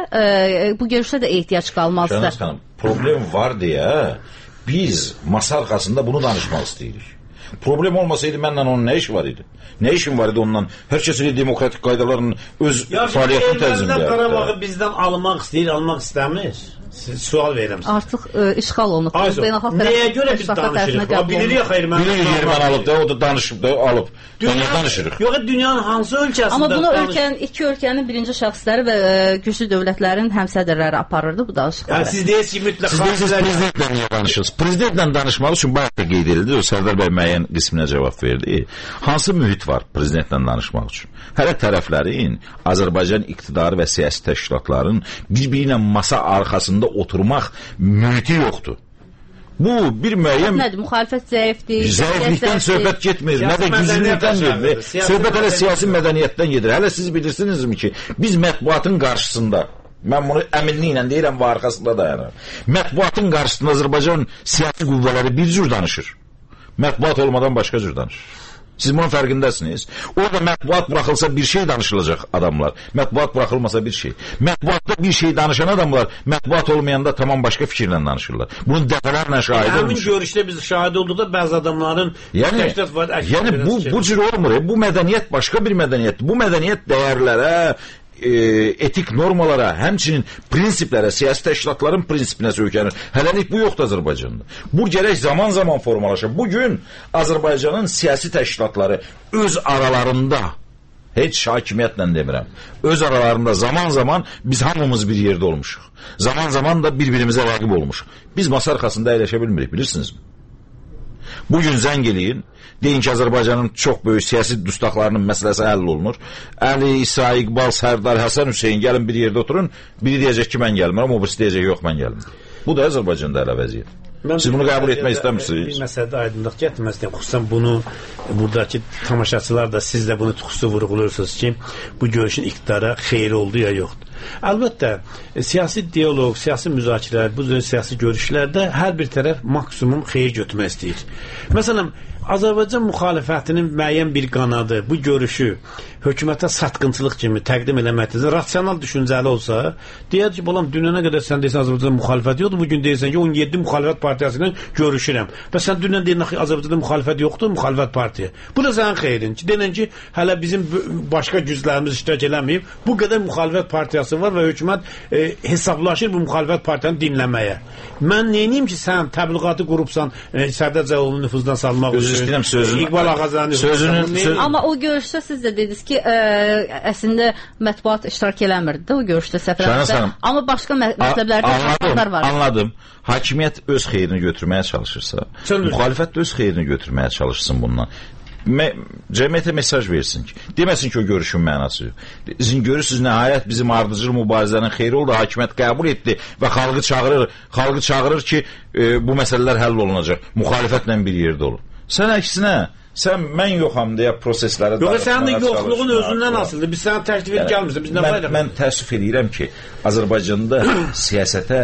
görüşdə də ehtiyac qalmazdı. Şahnaz xanım, problem var deyə biz masa arxasında bunu danışmaq istəyirik. Problem olmasaydı mənlə onun nə işi var idi? Nə işim var idi onunla? Hər kəsin demokratik qaydaların öz fəaliyyətini tənzim edir. Qarabağı bizdən almaq istəyir, almaq istəmir. Siz sual verirəm sizə. Artıq işğal olunub. Nəyə görə biz danışırıq? Bilirik xeyr, Erməni alıb da, o da danışıb da, alıb. Danışırıq. Yox, dünyanın hansı ölkəsində? Amma bunu iki ölkənin birinci şəxsləri və güclü dövlətlərin həmsədrləri aparırdı bu danışıqları. Siz deyirsiniz ki, mütləq prezidentlə niyə danışırsınız? Prezidentlə danışmaq üçün bayaq da qeyd edildi, o Sərdar bəy müəyyən qisminə cavab verdi. Hansı mühit var prezidentlə danışmaq üçün? Hələ tərəflərin Azərbaycan iqtidarı və siyasi təşkilatların bir-biri ilə masa arxasında oturmaq mühiti yoxdur. Bu bir müəyyən... Nədir? Müxalifət zəifdir. Zəiflikdən söhbət getmir. Nə də güclükdən gedir. Söhbət hələ siyasi mədəniyyətdən gedir. Hələ siz bilirsinizmi ki, biz mətbuatın qarşısında, mən bunu əminliklə deyirəm və arxasında dayanır. Mətbuatın qarşısında Azərbaycan siyasi qüvvələri bir cür danışır. Mətbuat olmadan başqa cür danışır. Siz bunun fərqindəsiniz. Orada mətbuat buraxılsa bir şey danışılacaq adamlar. Mətbuat buraxılmasa bir şey. Mətbuatda bir şey danışan adamlar mətbuat olmayanda tamam başqa fikirlə danışırlar. Bunun dəfələrlə şahid olmuş. Həmin görüşdə biz şahid olduqda bəzi adamların yəni bu cür olmur. Bu mədəniyyət başqa bir mədəniyyətdir. Bu mədəniyyət dəyərlərə, etik normalara, həmçinin prinsiplərə, siyasi təşkilatların prinsipinə söykənir. Hələlik bu yoxdur Azərbaycanda. Bu gərək zaman-zaman formalaşır. Bugün Azərbaycanın siyasi təşkilatları öz aralarında, heç hakimiyyətlə demirəm, öz aralarında zaman-zaman biz hamımız bir yerdə olmuşuq. Zaman-zaman da bir-birimizə rəqib olmuşuq. Biz masa arxasında əyləşə bilmirik, bilirsinizmi? Bugün zəng eləyin, deyin ki, Azərbaycanın çox böyük siyasi dustaqlarının məsələsi həll olunur. Əli, İsa, İqbal, Sərdar, Həsən, Hüseyin gəlin bir yerdə oturun. Biri deyəcək ki, mən gəlmirəm, o birisi deyəcək, yox, mən gəlmirəm. Bu da Azərbaycanda hələ vəziyyət. Siz bunu qəbul etmək istəmirsiniz? Bir məsələdə aydınlıq gətirmək istəyirəm. Xüsusən bunu, buradakı tamaşaçılar da siz də bunu xüsusi vurğulursunuz ki, bu görüşün iqtidara xeyri oldu ya yoxdur. Əlbəttə, siyasi diyaloq, siyasi müzakirələr, bu cür siyasi görüşlərdə hər bir tərəf maksimum xeyir götürmək istəyir. Məsələn, Azərbaycan müxalifətinin müəyyən bir qanadı bu görüşü hökumətə satqınçılıq kimi təqdim eləməkdir. Rasional düşüncəli olsa, deyər ki, balam, dünənə qədər sən deyirsən Azərbaycan müxalifəti yoxdur, bugün deyirsən ki, 17 müxalifət partiyası ilə görüşürəm. Və sən dünən deyirsən ki, Azərbaycanda müxalifət yoxdur, müxalifət partiya. Bu da sənin xeyrin. Deyən ki, hələ bizim başqa güclərimiz iştirak eləməyib, bu qədər müxalifət partiyası var və hökumət hesablaşır bu müxalifət partiyanı dinləməyə. Mən neyiniyim ki, sən təbliğatı qurubsan Sərdar Cəlalın nüfuzdan salmaq üçün, İqbal Ağazanın nüfuzdan. Amma o görüşdə siz də dediniz ki, əslində mətbuat iştirak eləmirdi də o görüşdə səfərdə. Amma başqa mətləblərdə var. Anladım. Hakimiyyət öz xeyrini götürməyə çalışırsa, müxalifət də öz xeyrini götürməyə çalışsın bundan. Cəmiyyətə mesaj versin ki, deməsin ki, o görüşün mənası yox. Sizin görürsünüz, nəhayət bizim ardıcıl mübarizənin xeyri oldu, hakimiyyət qəbul etdi və xalqı çağırır ki, bu məsələlər həll olunacaq. Müxalifətlə bir yerdə olur. Sən əksinə, mən yoxam deyə proseslərə yox, sənin yoxluğun özündən asılıdır. Biz sənə təklif edib gəlmirsən. Biz nə fayda? Mən təəssüf edirəm ki, Azərbaycanda siyasətə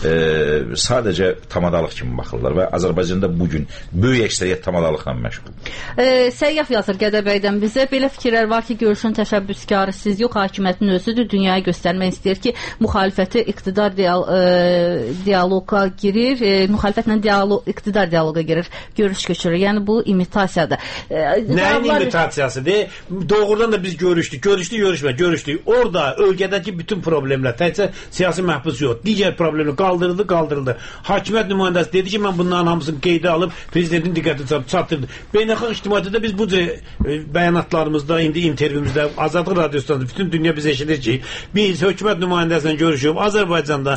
sadəcə tamadalıq kimi baxırlar və Azərbaycanda bugün böyük əksəriyyət tamadalıqla məşğul. Səyyaf yazır Gədəbəydən bizə. Belə fikirlər var ki, görüşün təşəbbüskarı siz yox, hakimiyyətin özüdür. Dünyaya göstərmək istəyir ki, müxalifəti iqtidar diyaloqa girir, müxalifətlə iqtidar diyaloqa girir, görüş köçürür. Yəni bu imitasiyadır. Nəyin imitasiyasıdır? Doğrudan da biz görüşdük. Görüşdük. Orada ölkədəki bütün problemlər, təkcə siyasi məhbus yox, digər problemlər qaldırıldı. Hakimiyyət nümayəndəsi dedi ki, mən bunların hamısını qeydə alıb prezidentin diqqətini çatdırdı. Beynəlxalq ictimaiyyətdə biz bu bəyanatlarımızda, indi intervyumuzda, Azadlıq Radiosunda bütün dünya biz eşidir ki, biz hökumət nümayəndəsilə görüşüb Azərbaycanda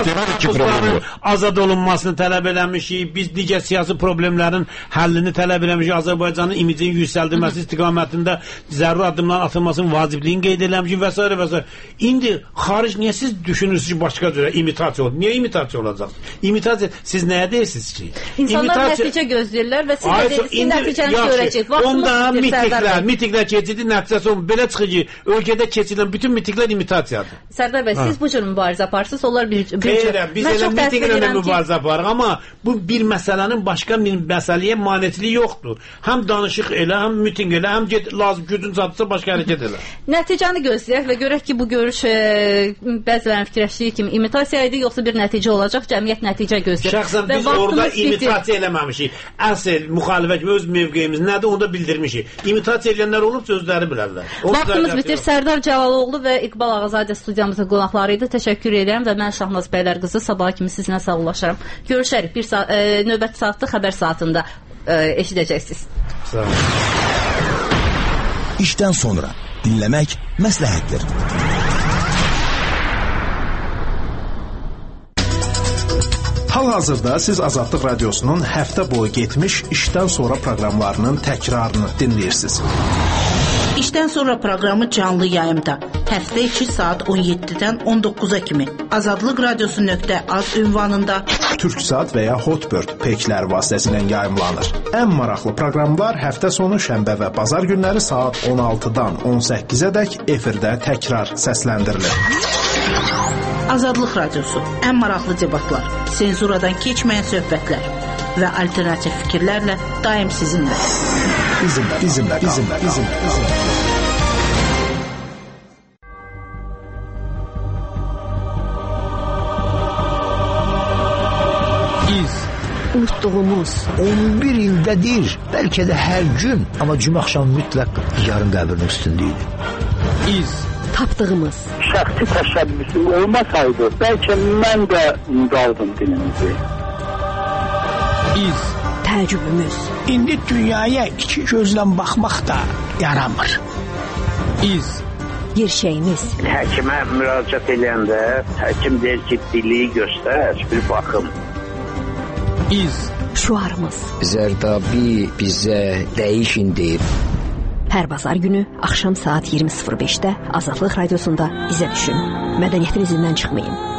azad olunmasını tələb eləmişik, biz digər siyasi problemlərin həllini tələb eləmişik, Azərbaycanın imicinin yüksəldilməsi istiqamətində zəruri addımların atılmasının vacibliyini qeyd eləmişik və s. İndi xaric niyə siz düşünürsünüz ki, başqa cürə imitasiya oldu? Niyə imitasiya olacaq. İmitasiya siz nəyə deyirsiniz ki? İnsanlar nəticə gözləyirlər və siz də deyirsiniz nəticəni görəcək. Onda mitinglər keçidi nəticəsi olmur. Belə çıxır ki, ölkədə keçirilən bütün mitinglər imitasiyadır. Sərdar bəy, siz bu cür mübarizə aparırsınız, onlar bir biz elə mitinglərlə mübarizə aparırıq, amma bu bir məsələnin başqa bir məsələyə maneçiliyi yoxdur. Həm danışıq elə, həm miting elə, həm lazım gücün çatırsa başqa hərəkət elə. Nəticəni gözləyək və görək ki, bu görüş bəzilərin fikirləşdiyi kimi imitasiya idi, yoxsa bir nəticə olacaq, cəmiyyət nəticə gözləyir. Şəxsən biz orada imitasiya eləməmişik. Əsl müxalifət kimi öz mövqeyimiz nədir, onu da bildirmişik. İmitasiya edənlər olub sözləri bilərlər. Vaxtımız bitir. Sərdar Cəlaloğlu və İqbal Ağazadə studiyamızın qonaqları idi. Təşəkkür edirəm və mən Şahnaz Bəylər qızı sabah kimi sizinlə sağollaşıram. Görüşərik. Növbəti saatda xəbər saatında eşidəcəksiniz. Sağ olun. İşdən sonra dinləmək məsləhətdir. Hal-hazırda siz Azadlıq Radiosunun həftə boyu getmiş işdən sonra proqramlarının təkrarını dinləyirsiniz. İşdən sonra proqramı canlı yayımda. Həftə içi saat 17-dən 19-a kimi. Azadlıq Radiosu.az ünvanında Türksat və ya Hotbird peklər vasitəsilə yayımlanır. Ən maraqlı proqramlar həftə sonu şənbə və bazar günləri saat 16-dan 18-ədək efirdə təkrar səsləndirilir. Azadlıq Radiosu. Ən maraqlı debatlar, senzuradan keçməyən söhbətlər və alternativ fikirlərlə daim sizinlə. Bizimlə. Unutduğumuz 11 ildədir, bəlkə də hər gün, amma cümə axşamı mütləq yarın qəbrinin üstündə idi. Tapdığımız şəxsi təşəbbüsüm olmasaydı, bəlkə mən də qaldım dilimizi. Təəccübümüz. İndi dünyaya iki gözlə baxmaq da yaramır. Bir şeyimiz. Həkimə müraciət edəndə həkim deyir ki, biliyi göstər, bir baxım. Şuarımız. Zərdabi bizə dəyişin deyib. Hər bazar günü axşam saat 20:05-də Azadlıq Radiosunda bizə düşün. Mədəniyyətin izindən çıxmayın.